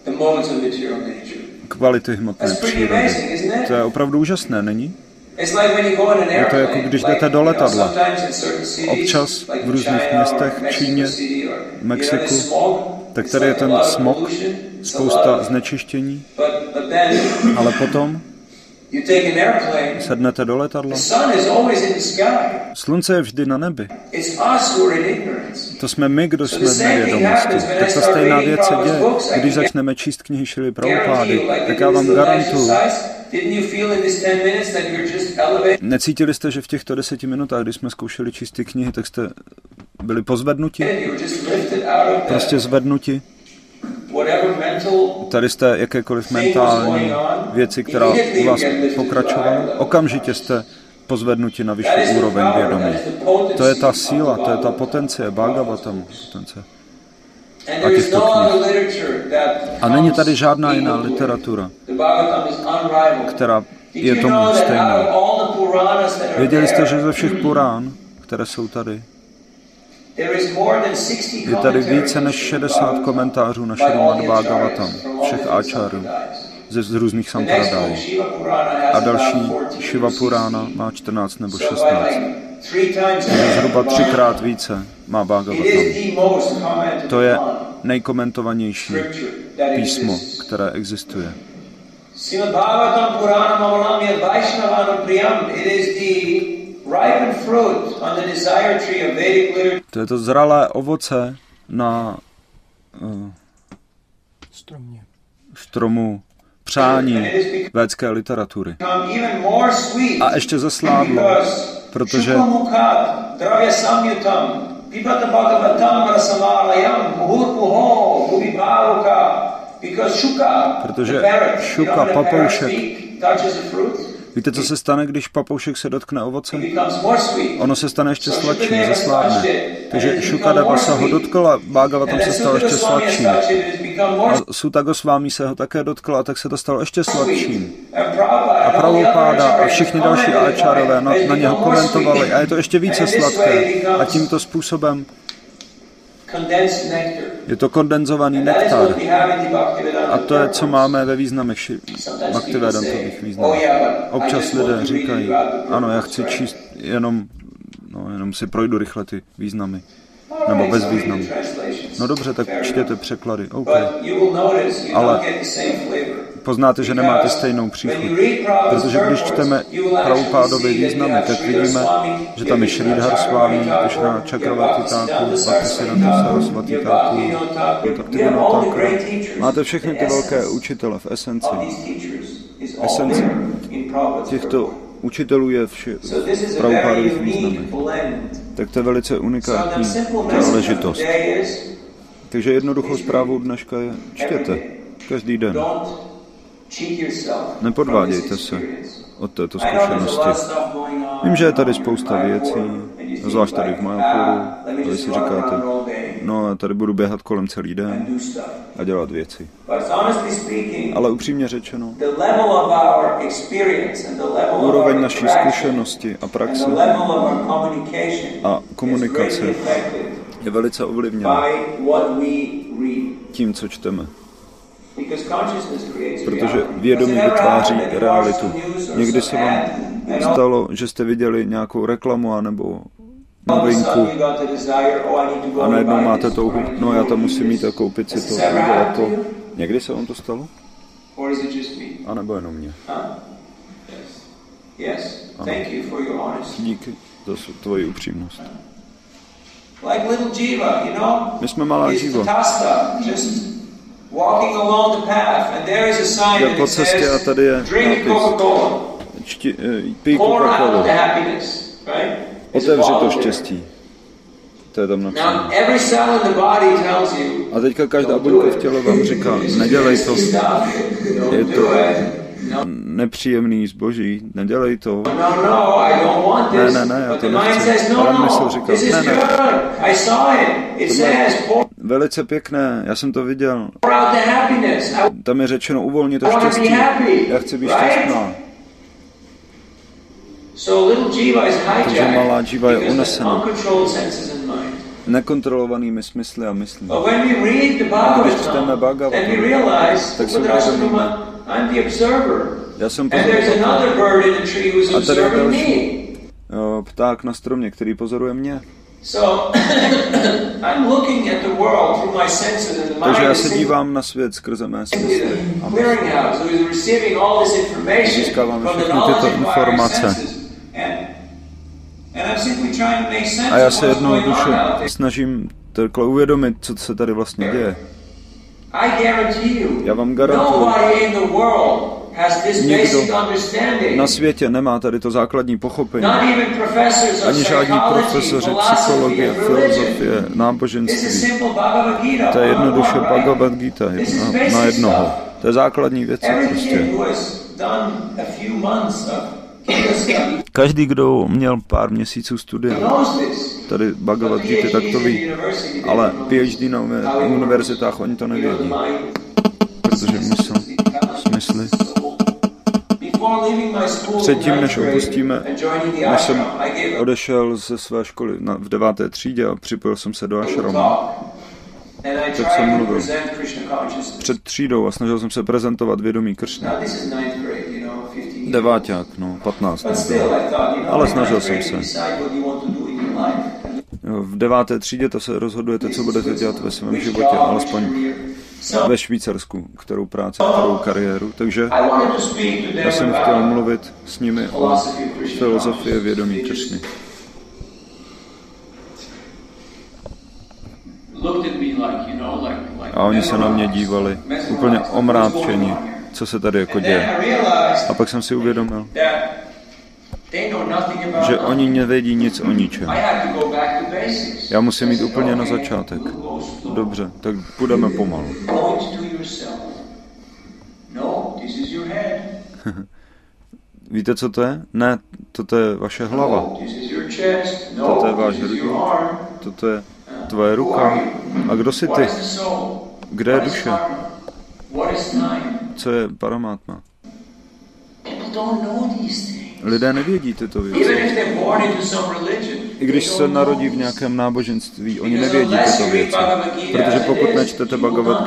kvality hmotné přírody. To je opravdu úžasné, není? Je to jako když jdete do letadla. Občas v různých městech, v Číně, v Mexiku, tak tady je ten smog, spousta znečištění, ale potom Sednete do letadla. Slunce je vždy na nebi. To jsme my, kdo jsme v nevědomosti. Tak ta stejná věc se děje, když začneme číst knihy Šrily Prabhupády. Tak já vám garantuju. Necítili jste, že v těchto 10 minutách, kdy jsme zkoušeli číst ty knihy, tak jste byli pozvednuti? Prostě zvednuti? Tady jste jakékoliv mentální věci, která u vás pokračovala. Okamžitě jste pozvednuti na vyšší úroveň vědomí. To je ta síla, to je ta potence, Bhagavatam potence. A těchto knih. A není tady žádná jiná literatura, která je tomu stejná. Věděli jste, že ze všech Purán, které jsou tady, je tady více než 60 komentářů na Šrimad Bhagavatam, všech áčárů, z různých sampradájí. A další Shiva Purána má 14 nebo 16. Takže zhruba 3krát více má Bhagavatam. To je nejkomentovanější písmo, které existuje. To je to zralé ovoce na stromu přání védské literatury. A ještě zesládlo, protože šuka, papoušek. Víte, co se stane, když papoušek se dotkne ovoce? Ono se stane ještě sladším, zesládne. Takže Šukadeva se ho dotkla, Bhagavatam se stal ještě sladším. A Sutta Gosvámi se ho také dotkla, tak se to stalo ještě sladším. A Prabhupáda a všichni další áčárové na něho komentovali. A je to ještě více sladké. A tímto způsobem je to kondenzovaný nektar. A to je, co máme ve významech Bhaktivedantových významech. Občas lidé říkají, ano, já chci číst jenom si projdu rychle ty významy. Nebo bez významu. No dobře, tak čtěte překlady. OK. Ale poznáte, že nemáte stejnou příchuť. Protože když čteme Prabhupádové významy, tak vidíme, že tam je Sridhar Swami, Krishna Chakravarti Thakur, Bhaktisiddhanta Saraswati Thakur, Bhaktivinoda Thakur. Máte všechny ty velké učitele v esenci. Esenci těchto učitelů je v Prabhupádových významech. Tak to je velice unikátní záležitost. Takže jednoduchou zprávou dneška je čtěte každý den. Nepodvádějte se od této zkušenosti. Vím, že je tady spousta věcí, zvlášť tady v Mayapuru, tady si říkáte, no já tady budu běhat kolem celý den a dělat věci. Ale upřímně řečeno, úroveň naší zkušenosti a praxe a komunikace je velice ovlivněna tím, co čteme. Protože vědomí vytváří realitu. Někdy se vám stalo, že jste viděli nějakou reklamu anebo novinku a najednou máte touhu, no já tam musím mít a koupit si to, udělat to. Někdy se vám to stalo? A nebo jenom mě? Ano. Díky za tvoji upřímnost. My jsme malá Jiva. Jde po cestě a tady je nápis. Pij Coca-Colu. Otevři to štěstí. To je tam napsáno. A teďka každá buňka v těle vám říká, nedělej to. Je to nepříjemný zboží, nedělej to. Ne, já to nechci. Ale mysl říká, ne. Velice pěkné, já jsem to viděl. Tam je řečeno, uvolni to štěstí. Já chci být šťastná. Takže malá Jiva je unesena nekontrolovanými smysly a myslí. A když čteme Bhagavatam, tak si uvědomíme, já jsem pozorovatel. A tady je další pták na stromě, který pozoruje mě. Takže já se dívám na svět skrze mé smysly a získávám všechny tyto informace. A já se jednoduše snažím takhle uvědomit, co se tady vlastně děje. Já vám garantuju, nikdo na světě nemá tady to základní pochopení. Ani žádní profesoři psychologie, filozofie, náboženství. To je jednoduše Bhagavad Gita na jednoho. To je základní věc prostě. Každý, kdo měl pár měsíců studia tady Bhagavad Gita, tak to ví. Ale PhD na univerzitách, oni to nevědí. Protože smysly. Předtím, než opustíme, než jsem odešel ze své školy v 9. třídě a připojil jsem se do ashramu, tak jsem mluvil před třídou a snažil jsem se prezentovat vědomí Kršny. Deváťák, 15. Ale snažil jsem se. V 9. třídě to se rozhodujete, co budete dělat ve svém životě, alespoň ve Švýcarsku, kterou práci, kterou kariéru. Takže já jsem chtěl mluvit s nimi o filozofii vědomí Kršny. A oni se na mě dívali úplně omráčeni, co se tady jako děje. A pak jsem si uvědomil, že oni nevědí nic o ničem. Já musím jít úplně na začátek. Dobře, tak půjdeme pomalu. Víte, co to je? Ne, toto je vaše hlava. Toto je váš hrudník. Toto je tvoje ruka. A kdo jsi ty? Kde je duše? Co je Paramatma? Lidé nevědí tyto věci. I když se narodí v nějakém náboženství, oni nevědí tyto věci. Protože pokud nečtete Bhagavad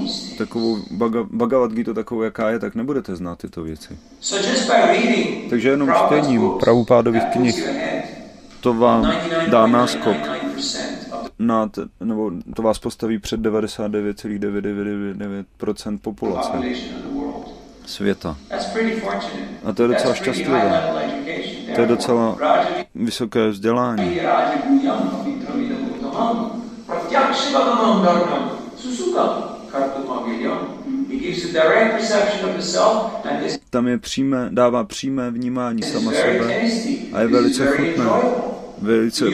Gitu takovou, jaká je, tak nebudete znát tyto věci. Takže jenom čtením Prabhupádových knih to vám dá náskok. Nebo to vás postaví před 99,999% populace světa. A to je docela šťastlivé. To je docela vysoké vzdělání. Tam je dává přímé vnímání sama sebe a je velice chutné. Velice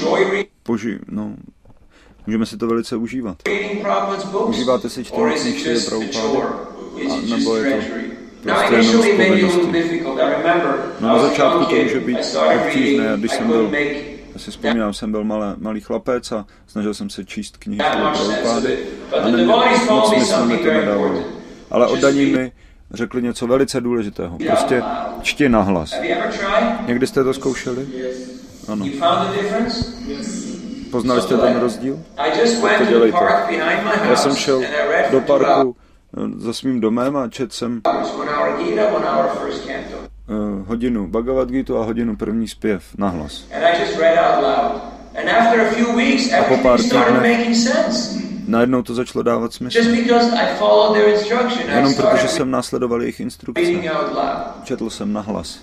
můžeme si to velice užívat. Užíváte si čtení knih Šrily Prabhupády? Nebo je to prostě jenom z povinnosti? No na začátku to může být obtížné, když jsem byl, já si vzpomínám, jsem byl malý chlapec a snažil jsem se číst knihy Šrily Prabhupády a moc smysl mi to nedávalo. Ale oddaní mi řekli něco velice důležitého. Prostě čti nahlas. Někdy jste to zkoušeli? Ano. Poznali jste ten rozdíl? Tak to dělejte. Já jsem šel do parku za svým domem a četl jsem hodinu Bhagavad Gitu a hodinu první zpěv nahlas. A po pár týdnech najednou to začalo dávat smysl. Jenom protože jsem následoval jejich instrukce. Četl jsem nahlas.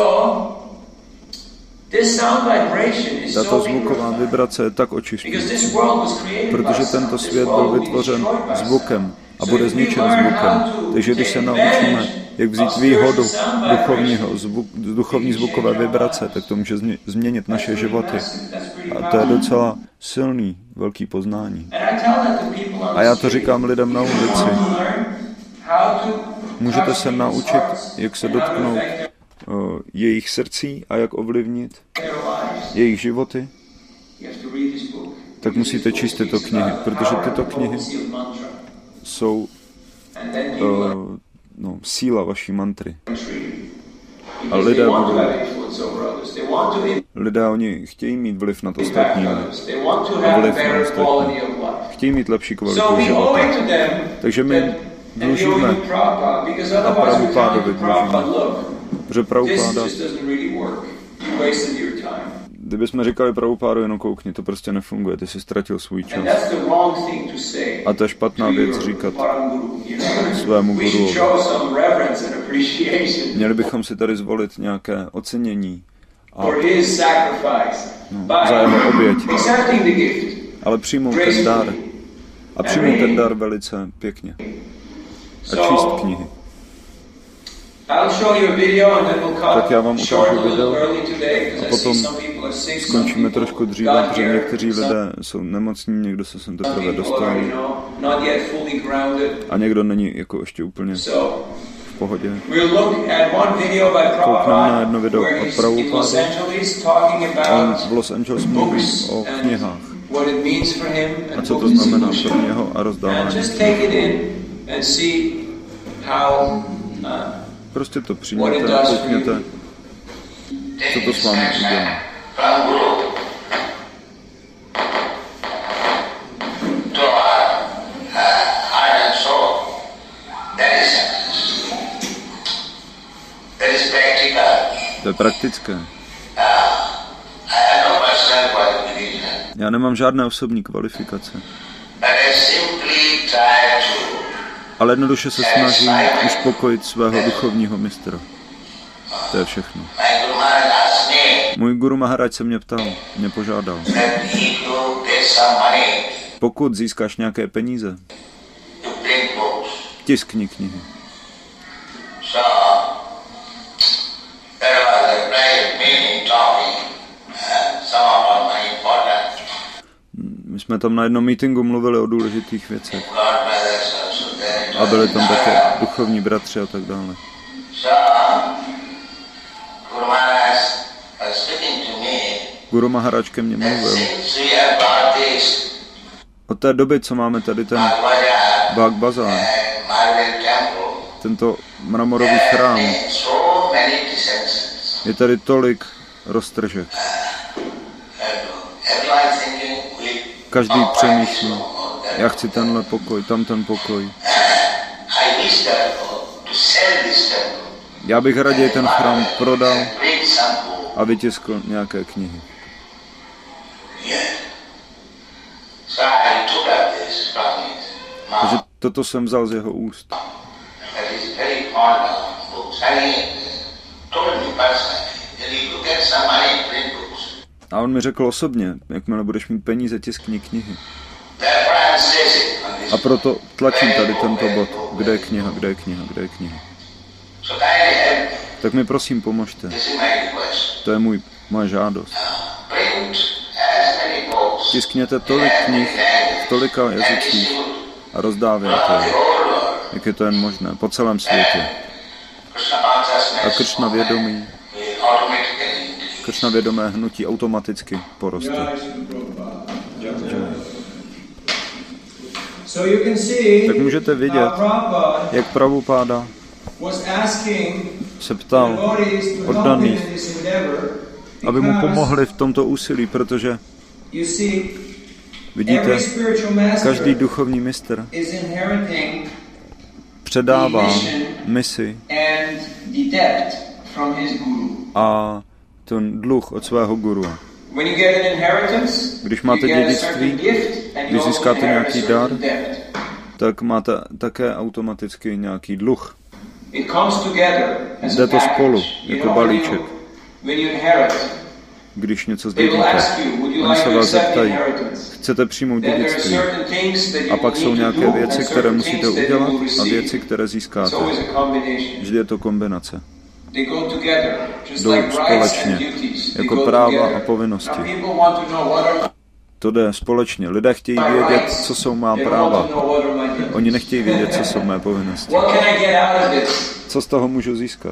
Tato zvuková vibrace je tak očišťující, protože tento svět byl vytvořen zvukem a bude zničen zvukem. Takže když se naučíme, jak vzít výhodu duchovní zvukové vibrace, tak to může změnit naše životy. A to je docela silný, velký poznání. A já to říkám lidem na ulici. Můžete se naučit, jak se dotknout jejich srdcí a jak ovlivnit jejich životy, tak musíte číst tyto knihy, protože tyto knihy jsou síla vaší mantry. A lidé oni chtějí mít vliv nad ostatními. A vliv na ostatní. Chtějí mít lepší kvalitu života. Takže my dlužíme a Prabhupádovi dlužíme. Protože Prabhupáda Kdybychom říkali Prabhupádu, jenom koukni, to prostě nefunguje, ty jsi ztratil svůj čas. A to je špatná věc říkat svému guru. Měli bychom si tady zvolit nějaké ocenění za jeho oběť. Ale přijmout ten dar. A přijmout ten dar velice pěkně. A číst knihy. Tak já vám ukážu video a potom skončíme trošku dříve, protože někteří lidé jsou nemocní, někdo se sem teprve dostal a někdo není jako ještě úplně v pohodě. Koukneme na jedno video od Prabhupády. On v Los Angeles mluví o knihách a co to znamená pro něho a rozdávání. Prostě to přijměte a koukněte, co to s vámi udělá. To je praktické. Já nemám žádné osobní kvalifikace. Ale jednoduše se snažím uspokojit svého duchovního mistra. To je všechno. Můj guru Maharaj se mě ptal, mě požádal. Pokud získáš nějaké peníze, tiskni knihy. My jsme tam na jednom meetingu mluvili o důležitých věcech. A byli tam také duchovní bratři a tak dále. Guru Maharaj ke mně mluvil. Od té doby, co máme tady ten Bhag Bazar, tento mramorový chrám, je tady tolik roztržek. Každý přemýšlí, já chci tenhle pokoj, tam ten pokoj. Já bych raději ten chrám prodal a vytiskl nějaké knihy. Takže toto jsem vzal z jeho úst. A on mi řekl osobně, jakmile budeš mít peníze, tiskni knihy. A proto tlačím tady tento bod. Kde je kniha, kde je kniha, kde je kniha. Tak mi prosím pomožte. To je moje žádost. Tiskněte tolik knih v tolika jazycích a rozdávejte je, jak je to jen možné, po celém světě. A Kršna vědomé hnutí automaticky poroste. Tak můžete vidět, jak Prabhupáda se ptal oddaných, aby mu pomohli v tomto úsilí, protože vidíte, každý duchovní mistr předává misi a ten dluh od svého guru. Když máte dědictví, když získáte nějaký dar, tak máte také automaticky nějaký dluh. Jde to spolu, jako balíček. Když něco zdědíte, oni se vás zeptají, chcete přijmout dědictví. A pak jsou nějaké věci, které musíte udělat a věci, které získáte. Vždy je to kombinace. Jdou společně, jako práva a povinnosti. To jde společně. Lidé chtějí vědět, co jsou má práva. Oni nechtějí vědět, co jsou mé povinnosti. Co z toho můžu získat?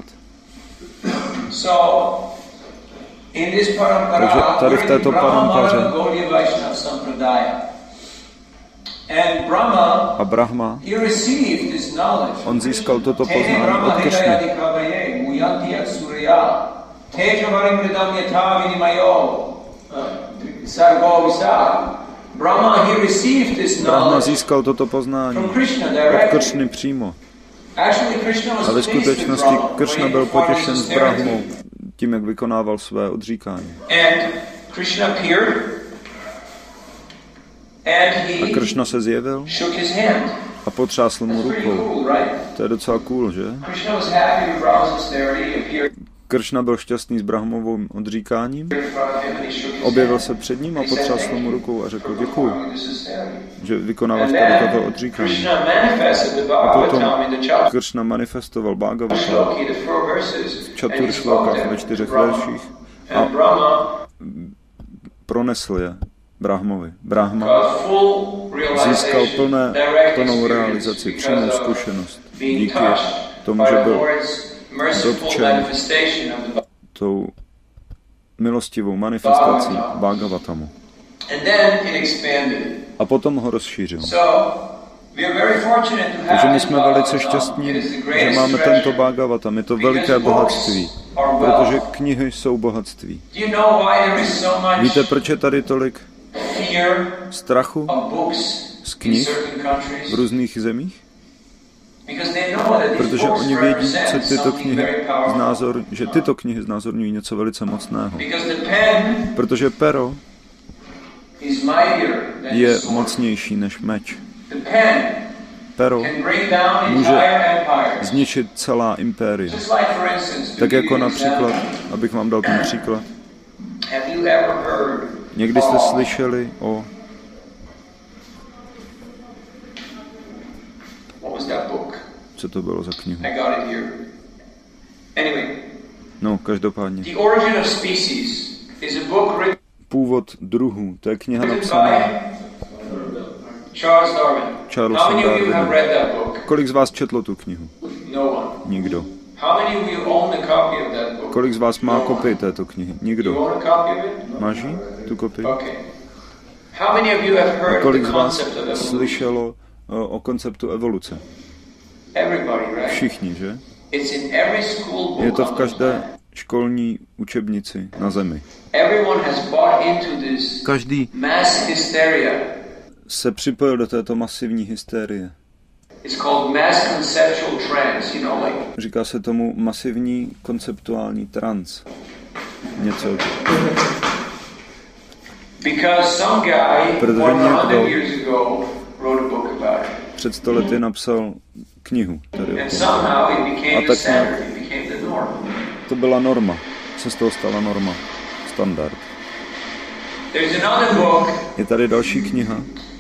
Takže tady v této parampaře a Brahma, on získal toto poznání od Kršny. Brahma získal toto poznání od Kršny přímo. A ve skutečnosti Kršna byl potěšen s Brahmou tím, jak vykonával své odříkání. A Kršna se zjevil a potřásl mu rukou. To je docela cool, že? Kršna byl šťastný s Brahmovým odříkáním, objevil se před ním a potřásl mu rukou a řekl děkuju, že vykonáváš tady toto odříkání. A potom Kršna manifestoval Bhagavatam v Čatur šlokách ve 4 verších a pronesl je Brahmovi. Brahma získal plnou realizaci, přímou zkušenost díky tomu, že byl dotčen tou milostivou manifestací Bhagavatamu. A potom ho rozšířil. Takže my jsme velice šťastní, že máme tento Bhagavatam. Je to veliké bohatství, protože knihy jsou bohatství. Víte, proč je tady tolik strachu z knih v různých zemích? Protože oni vědí, že tyto knihy znázorňují něco velice mocného. Protože pero je mocnější než meč. Pero může zničit celá impéria. Tak jako například, abych vám dal ten příklad. Někdy jste slyšeli o... Co to bylo za knihu? No, každopádně. Původ druhů, to je kniha napsaná Charlesem Darwinem. Kolik z vás četlo tu knihu? Nikdo. Kolik z vás má kopii této knihy? Nikdo. Máš ji, tu kopii? A kolik z vás slyšelo o konceptu evoluce? Všichni, že? Je to v každé školní učebnici na zemi. Každý se připojil do této masivní hysterie. Říká se tomu masivní konceptuální trans. Něco. Protože někdo před 100 lety napsal knihu tady o tom. A tak nějak to byla norma. Se z toho stala norma. Standard. Je tady další kniha.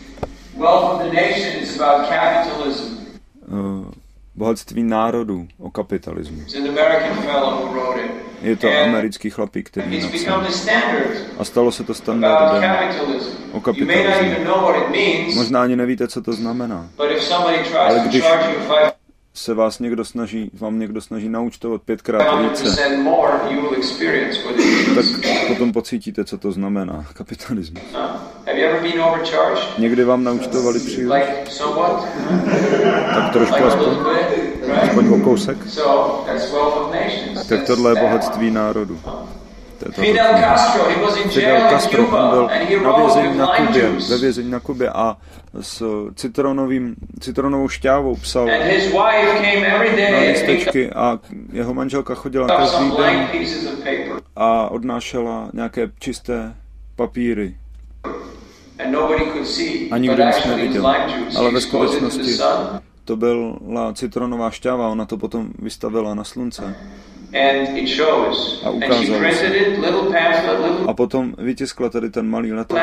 Bohatství národů o kapitalismu. Je to americký chlapík, který napsal. A stalo se to standardem o kapitalismu. Možná ani nevíte, co to znamená. Ale když se vám někdo snaží naúčtovat 5krát více, tak potom pocítíte, co to znamená kapitalismus. Někdy vám naúčtovali příliš? Tak trošku aspoň o kousek? Tak tohle je bohatství národu. Fidel Castro, on byl ve vězení na Kubě a s citronovou šťávou psal na lístečky a jeho manželka chodila každý den a odnášela nějaké čisté papíry. A nikdo nic neviděl. Ale ve skutečnosti to byla citronová šťáva, ona to potom vystavila na slunce. A ukázalo se. A potom vytiskla tady ten malý leták.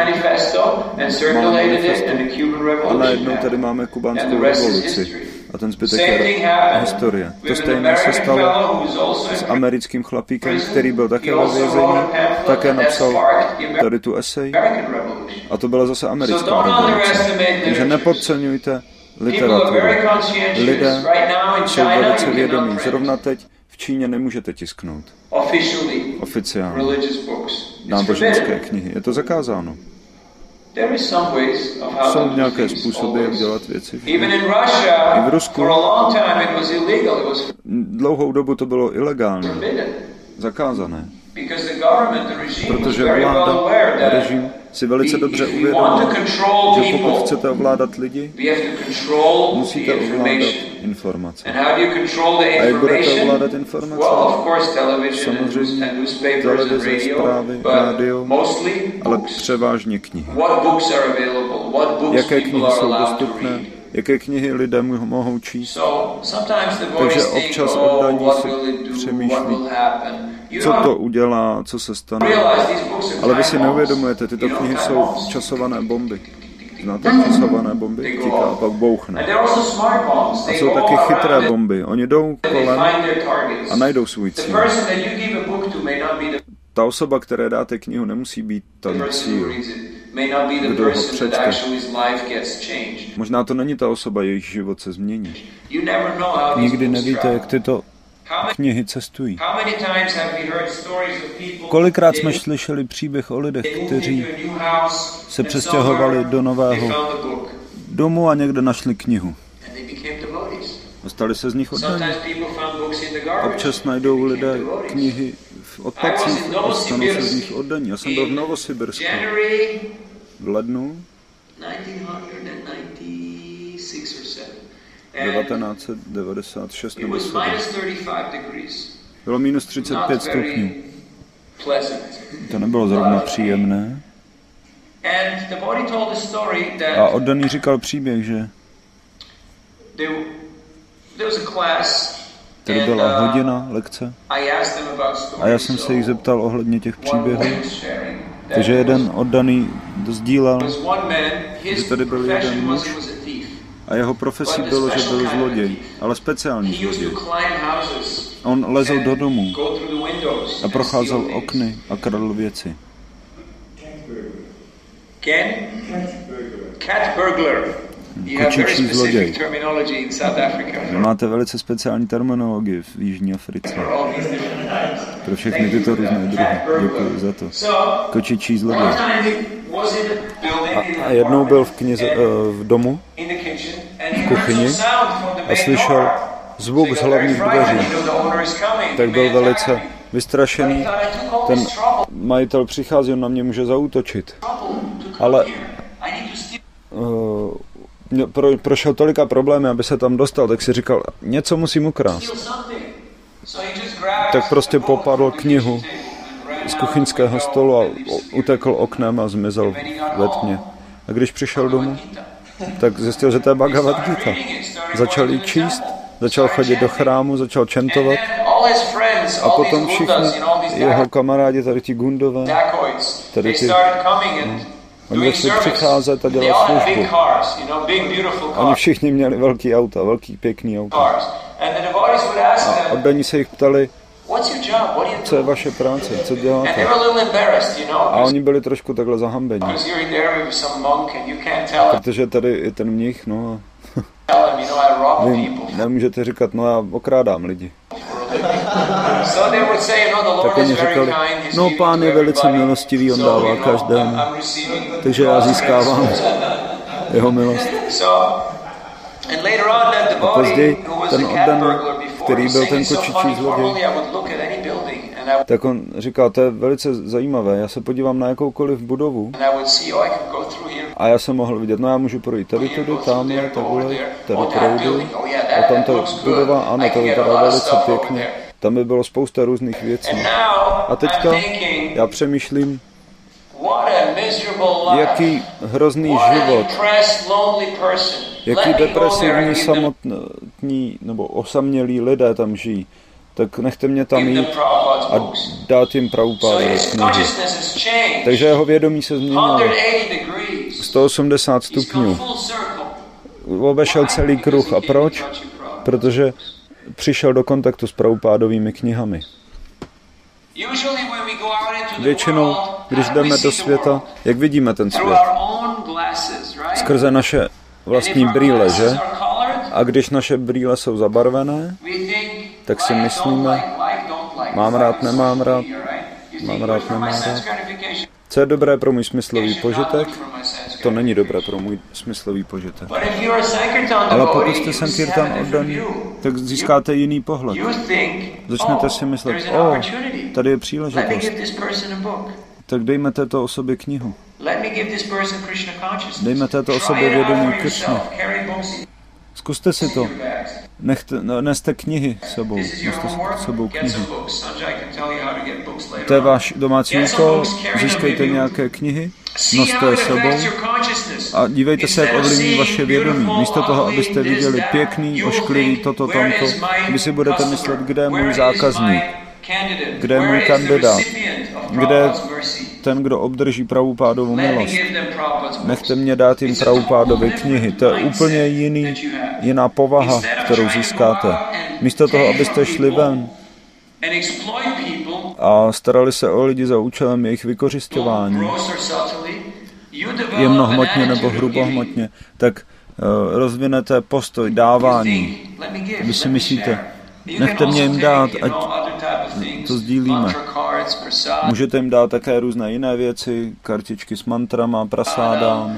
A najednou tady máme kubánskou revoluci. A ten zbytek je historie. To stejné se stalo s americkým chlapíkem, který byl také ve vězení, také napsal tady tu esej. A to byla zase americká revoluce. Takže nepodceňujte literaturu. Lidé jsou velice vědomí. Zrovna teď v Číně nemůžete tisknout oficiálně náboženské knihy. Je to zakázáno. Jsou nějaké způsoby, jak dělat věci. I v Rusku dlouhou dobu to bylo ilegální, zakázané. Protože vláda, režim si velice dobře uvědomit, že pokud chcete ovládat lidi, musíte ovládat informace. A jak budete ovládat informace? Samozřejmě televize, zprávy, rádio, ale převážně knihy. Jaké knihy jsou dostupné? Jaké knihy lidé mohou číst? Takže občas oddaní si přemýšlí, co to udělá, co se stane. Ale vy si neuvědomujete, tyto knihy jsou časované bomby. Znáte časované bomby? Tiká a pak bouchne. A jsou taky chytré bomby. Oni jdou kolem a najdou svůj cíl. Ta osoba, které dáte knihu, nemusí být ten cíl. Kdo ho přečte. Možná to není ta osoba, jejich život se změní. Nikdy nevíte, jak tyto knihy cestují. Kolikrát jsme slyšeli příběh o lidech, kteří se přestěhovali do nového domu a někde našli knihu. Stali se z nich oddaní. Občas najdou lidé knihy v odpadcích a stanou se z nich oddaní. Já jsem byl v Novosibirsku v lednu 1996 nebo 7. Bylo minus 35 stupňů. To nebylo zrovna příjemné. A oddaný říkal příběh, že tady byla hodina lekce a já jsem se jich zeptal ohledně těch příběhů. Takže jeden oddaný sdílel, že tady byl jeden muž a jeho profesí bylo, že byl zloděj, ale speciální zloděj. On lezl do domů a procházel okny a kradl věci. Kočičí zloděj. Máte velice speciální terminologii v Jižní Africe. Pro všechny tyto různé druhy. Děkuji za to. Kočičí zloděj. A jednou byl v domu, v kuchyni a slyšel zvuk z hlavních dveří. Tak byl velice vystrašený. Ten majitel přichází, on na mě může zaútočit. Ale prošel tolika problémy, aby se tam dostal, tak si říkal, něco musím ukrást. Tak prostě popadl knihu z kuchyňského stolu a utekl oknem a zmizel ve tmě. A když přišel domů, tak zjistil, že to je Bhagavad Gita. Začal ji číst, začal chodit do chrámu, začal čentovat a potom všichni jeho kamarádi, tady ti Gundové, tady ty... Oni začali přicházet a dělat službu. Oni všichni měli velký auta, velký pěkný auta. A oddaní se jich ptali, co je vaše práce, co děláte. A oni byli trošku takhle zahambení. Protože tady je ten mnich, no a vy nemůžete říkat, no já okrádám lidi. Tak oni říkali, no pán je velice milostivý, on dává každému, takže já získávám jeho milost. A později ten oddaný, který byl ten kočičí zloděj, tak on říkal, to je velice zajímavé, já se podívám na jakoukoliv budovu a já jsem mohl vidět, no já můžu projít tady, tamhle, tady projdu a tam ta budova, ano, to vypadá velice pěkně. Tam by bylo spousta různých věcí. A teďka já přemýšlím, jaký hrozný život, jaký depresivní, samotní nebo osamělí lidé tam žijí. Tak nechte mě tam jít a dát jim Prabhupádové knihy. Takže jeho vědomí se změnilo 180 stupňů. Obešel celý kruh. A proč? Protože přišel do kontaktu s Prabhupádovými knihami. Většinou, když jdeme do světa, jak vidíme ten svět? Skrze naše vlastní brýle, že? A když naše brýle jsou zabarvené, tak si myslíme, mám rád, nemám rád, mám rád, nemám rád. Co je dobré pro můj smyslový požitek? To není dobré pro můj smyslový požitek. Ale pokud jste Sankirtan oddaný, tak získáte jiný pohled. Začnete si myslet, tady je příležitost. Tak dejme této osobě knihu. Dejme této osobě vědomí Kršny. Zkuste si to. Neste knihy sebou. Neste sebou knihy. To je váš domácí úkol. Získejte nějaké knihy, noste je sebou a dívejte se, jak ovlivní vaše vědomí. Místo toho, abyste viděli pěkný, ošklivý, toto, tamto, vy si budete myslet, kde je můj zákazník, kde je můj kandidát, kde je ten, kdo obdrží Prabhupádovu milost. Nechte mě dát jim Prabhupádovy knihy. To je úplně jiná povaha, kterou získáte. Místo toho, abyste šli ven a starali se o lidi za účelem jejich vykořisťování, jemnohmotně nebo hrubohmotně, tak rozvinete postoj dávání. Vy si myslíte, nechte mě jim dát, ať to sdílíme. Můžete jim dát také různé jiné věci, kartičky s mantrama, prasádám,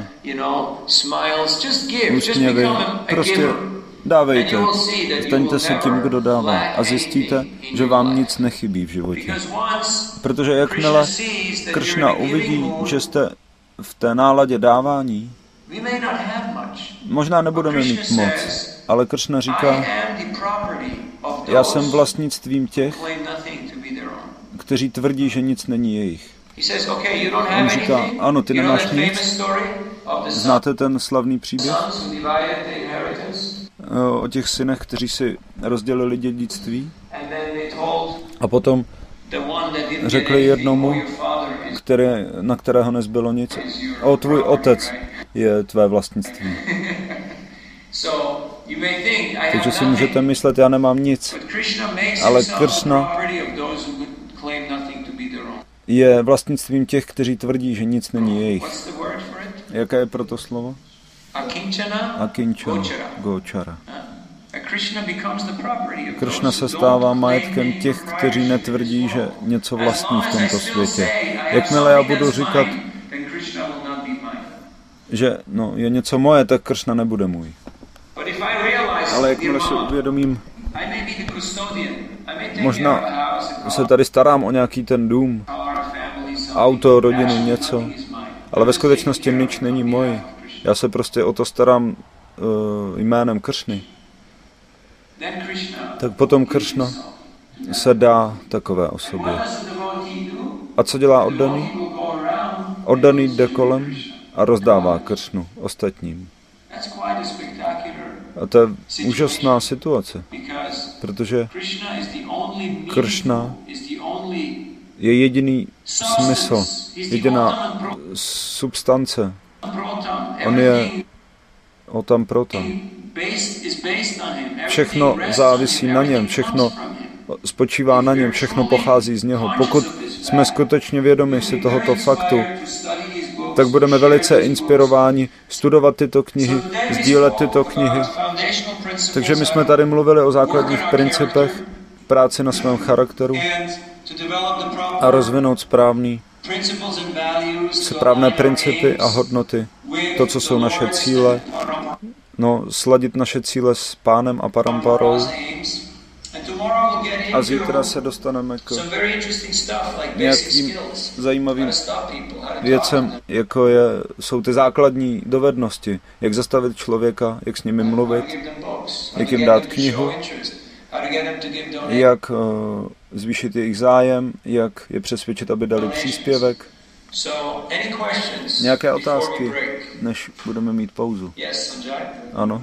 úsměvy, prostě dávejte. Staňte se tím, kdo dává a zjistíte, že vám nic nechybí v životě. Protože jakmile Kršna uvidí, že jste v té náladě dávání, možná nebudeme mít moc, ale Kršna říká, já jsem vlastnictvím těch, kteří tvrdí, že nic není jejich. On říká, ano, ty nemáš nic. Znáte ten slavný příběh o těch synech, kteří si rozdělili dědictví? A potom řekli jednomu, na kterého nezbylo nic, o, tvůj otec je tvé vlastnictví. Takže si můžete myslet, já nemám nic, ale Kršna je vlastnictvím těch, kteří tvrdí, že nic není jejich. Jaké je proto slovo? Akinčana, Gočara. Kršna se stává majetkem těch, kteří netvrdí, že něco vlastní v tomto světě. Jakmile já budu říkat, že je něco moje, tak Kršna nebude můj. Ale jakmile si uvědomím, možná se tady starám o nějaký ten dům, auto, rodinu, něco, ale ve skutečnosti nič není moje. Já se prostě o to starám jménem Kršny. Tak potom Kršna se dá takové osobě. A co dělá oddaný? Oddaný jde kolem a rozdává Kršnu ostatním. A to je úžasná situace, protože Kršna je jediný smysl, jediná substance. On je otam protam. Všechno závisí na něm, všechno spočívá na něm, všechno pochází z něho. Pokud jsme skutečně vědomi si tohoto faktu, tak budeme velice inspirováni studovat tyto knihy, sdílet tyto knihy. Takže my jsme tady mluvili o základních principech, práci na svém charakteru a rozvinout správné principy a hodnoty. To, co jsou naše cíle, sladit naše cíle s Pánem a Paramparou. A zítra se dostaneme k nějakým zajímavým věcem, jako jsou ty základní dovednosti, jak zastavit člověka, jak s nimi mluvit, jak jim dát knihu, jak zvýšit jejich zájem, jak je přesvědčit, aby dali příspěvek. Nějaké otázky, než budeme mít pauzu? Ano.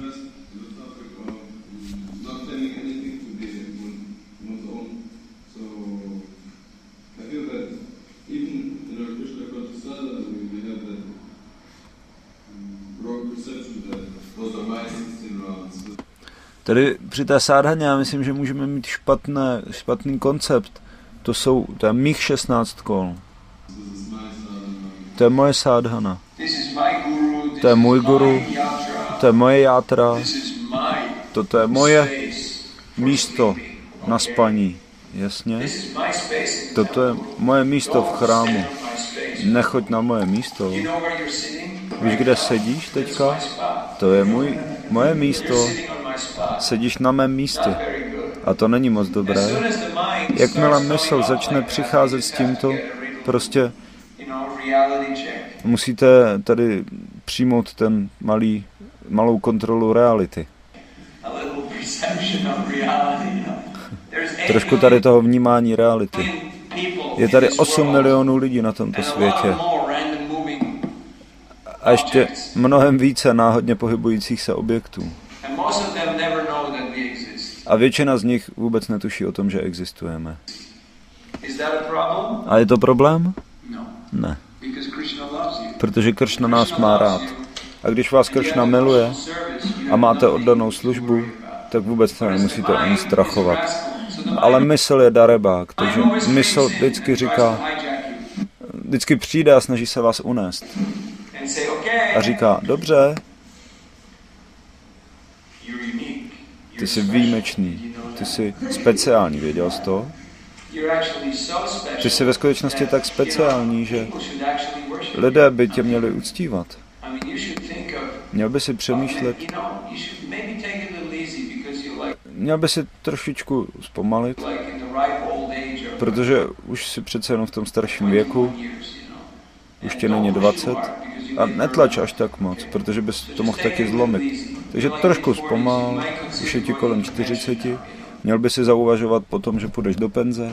Tady při té sádhaně já myslím, že můžeme mít špatný koncept. To je mých 16 kol. To je moje sádhana. To je můj guru. To je moje játra. Toto je moje místo na spaní. Jasně? Toto je moje místo v chrámu. Nechoď na moje místo. Víš, kde sedíš teďka? To je moje místo. Sedíš na mém místě. A to není moc dobré. Jakmile mysl začne přicházet s tímto, prostě Musíte tady přijmout ten malou kontrolu reality. Trošku tady toho vnímání reality. Je tady 8 milionů lidí na tomto světě. A ještě mnohem více náhodně pohybujících se objektů. A většina z nich vůbec netuší o tom, že existujeme. A je to problém? Ne. Protože Kršna nás má rád. A když vás Kršna miluje a máte oddanou službu, tak vůbec se nemusíte ani strachovat. Ale mysl je darebák, takže mysl vždycky říká, vždycky přijde a snaží se vás unést. A říká, dobře, ty jsi výjimečný, ty jsi speciální, věděl jsi to? Ty jsi ve skutečnosti tak speciální, že lidé by tě měli uctívat. Měl by si přemýšlet, měl by si trošičku zpomalit, protože už si přece jenom v tom starším věku, už tě není 20 a netlač až tak moc, protože bys to mohl taky zlomit. Takže trošku zpomal, už je ti kolem 40, měl by si zauvažovat potom, že půjdeš do penze.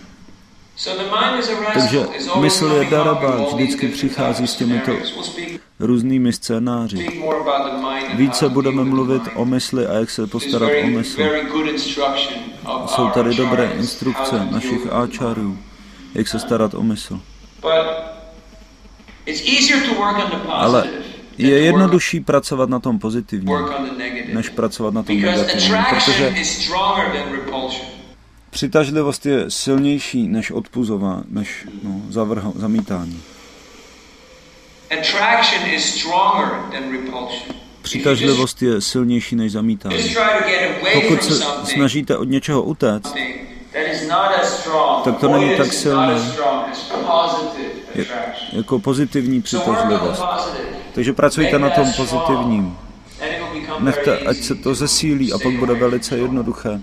Takže mysl je darabák, vždycky přichází s těmito různými scénáři. Více budeme mluvit o mysli a jak se postarat o mysl. Jsou tady dobré instrukce našich áčárů, jak se starat o mysl. Ale je jednodušší pracovat na tom pozitivním, než pracovat na tom negativním, protože přitažlivost je silnější než odpuzování, než zamítání. Přitažlivost je silnější než zamítání. Pokud se snažíte od něčeho utéct, tak to není tak silné jako pozitivní přitažlivost. Takže pracujte na tom pozitivním. Nechte, ať se to zesílí a pak bude velice jednoduché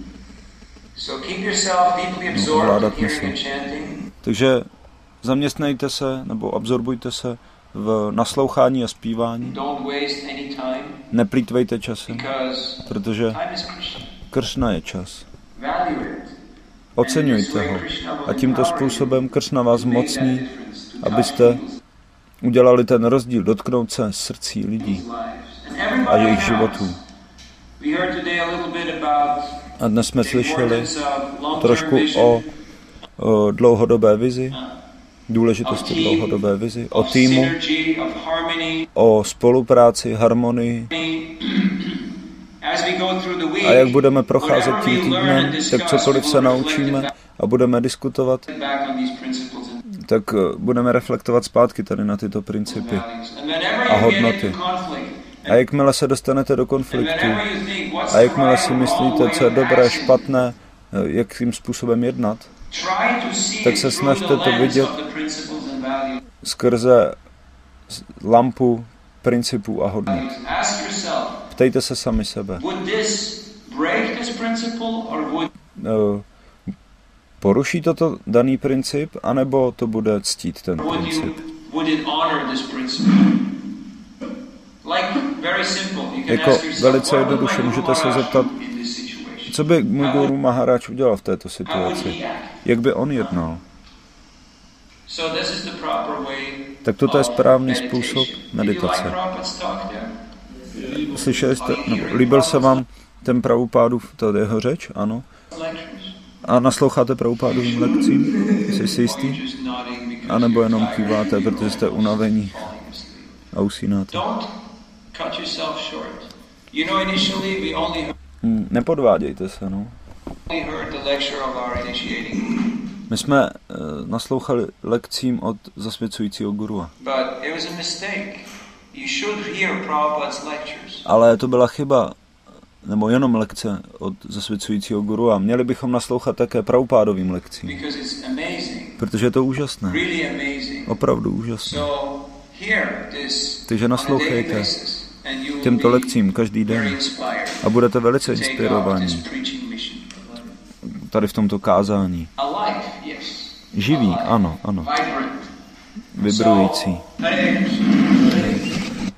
ovládat mysl. Takže zaměstnejte se nebo absorbujte se v naslouchání a zpívání. Neplýtvejte časem, protože Kršna je čas. Oceňujte ho a tímto způsobem Kršna vás mocní, abyste udělali ten rozdíl, dotknout se srdcí lidí a jejich životů. A dnes jsme slyšeli trošku o dlouhodobé vizi, důležitosti dlouhodobé vizi, o týmu, o spolupráci, harmonii. A jak budeme procházet tím týdnem, tak cokoliv se naučíme a budeme diskutovat, tak budeme reflektovat zpátky tady na tyto principy a hodnoty. A jakmile se dostanete do konfliktu a jakmile si myslíte, co je dobré, špatné, jakým způsobem jednat, tak se snažte to vidět skrze lampu principů a hodnot. Ptejte se sami sebe. Poruší toto daný princip, anebo to bude ctít ten princip? Jako velice jednoduše můžete se zeptat, co by můj Guru Maharaj udělal v této situaci? Jak by on jednal? Tak toto je správný způsob meditace. Slyšeli jste, nebo líbil se vám ten Prabhupádův, to jeho řeč? Ano. A nasloucháte Prabhupádovým lekcím? Jsi si jistý? A nebo jenom kýváte, protože jste unavení a usínáte? Nepodvádějte se, no. My jsme naslouchali lekcím od zasvěcujícího gurua. Ale to byla chyba, nebo jenom lekce od zasvěcujícího gurua. Měli bychom naslouchat také Prabhupádovým lekcím. Protože je to úžasné. Opravdu úžasné. Takže naslouchejte těmto lekcím každý den a budete velice inspirovaní tady v tomto kázání. Živý, ano, ano. vibrující.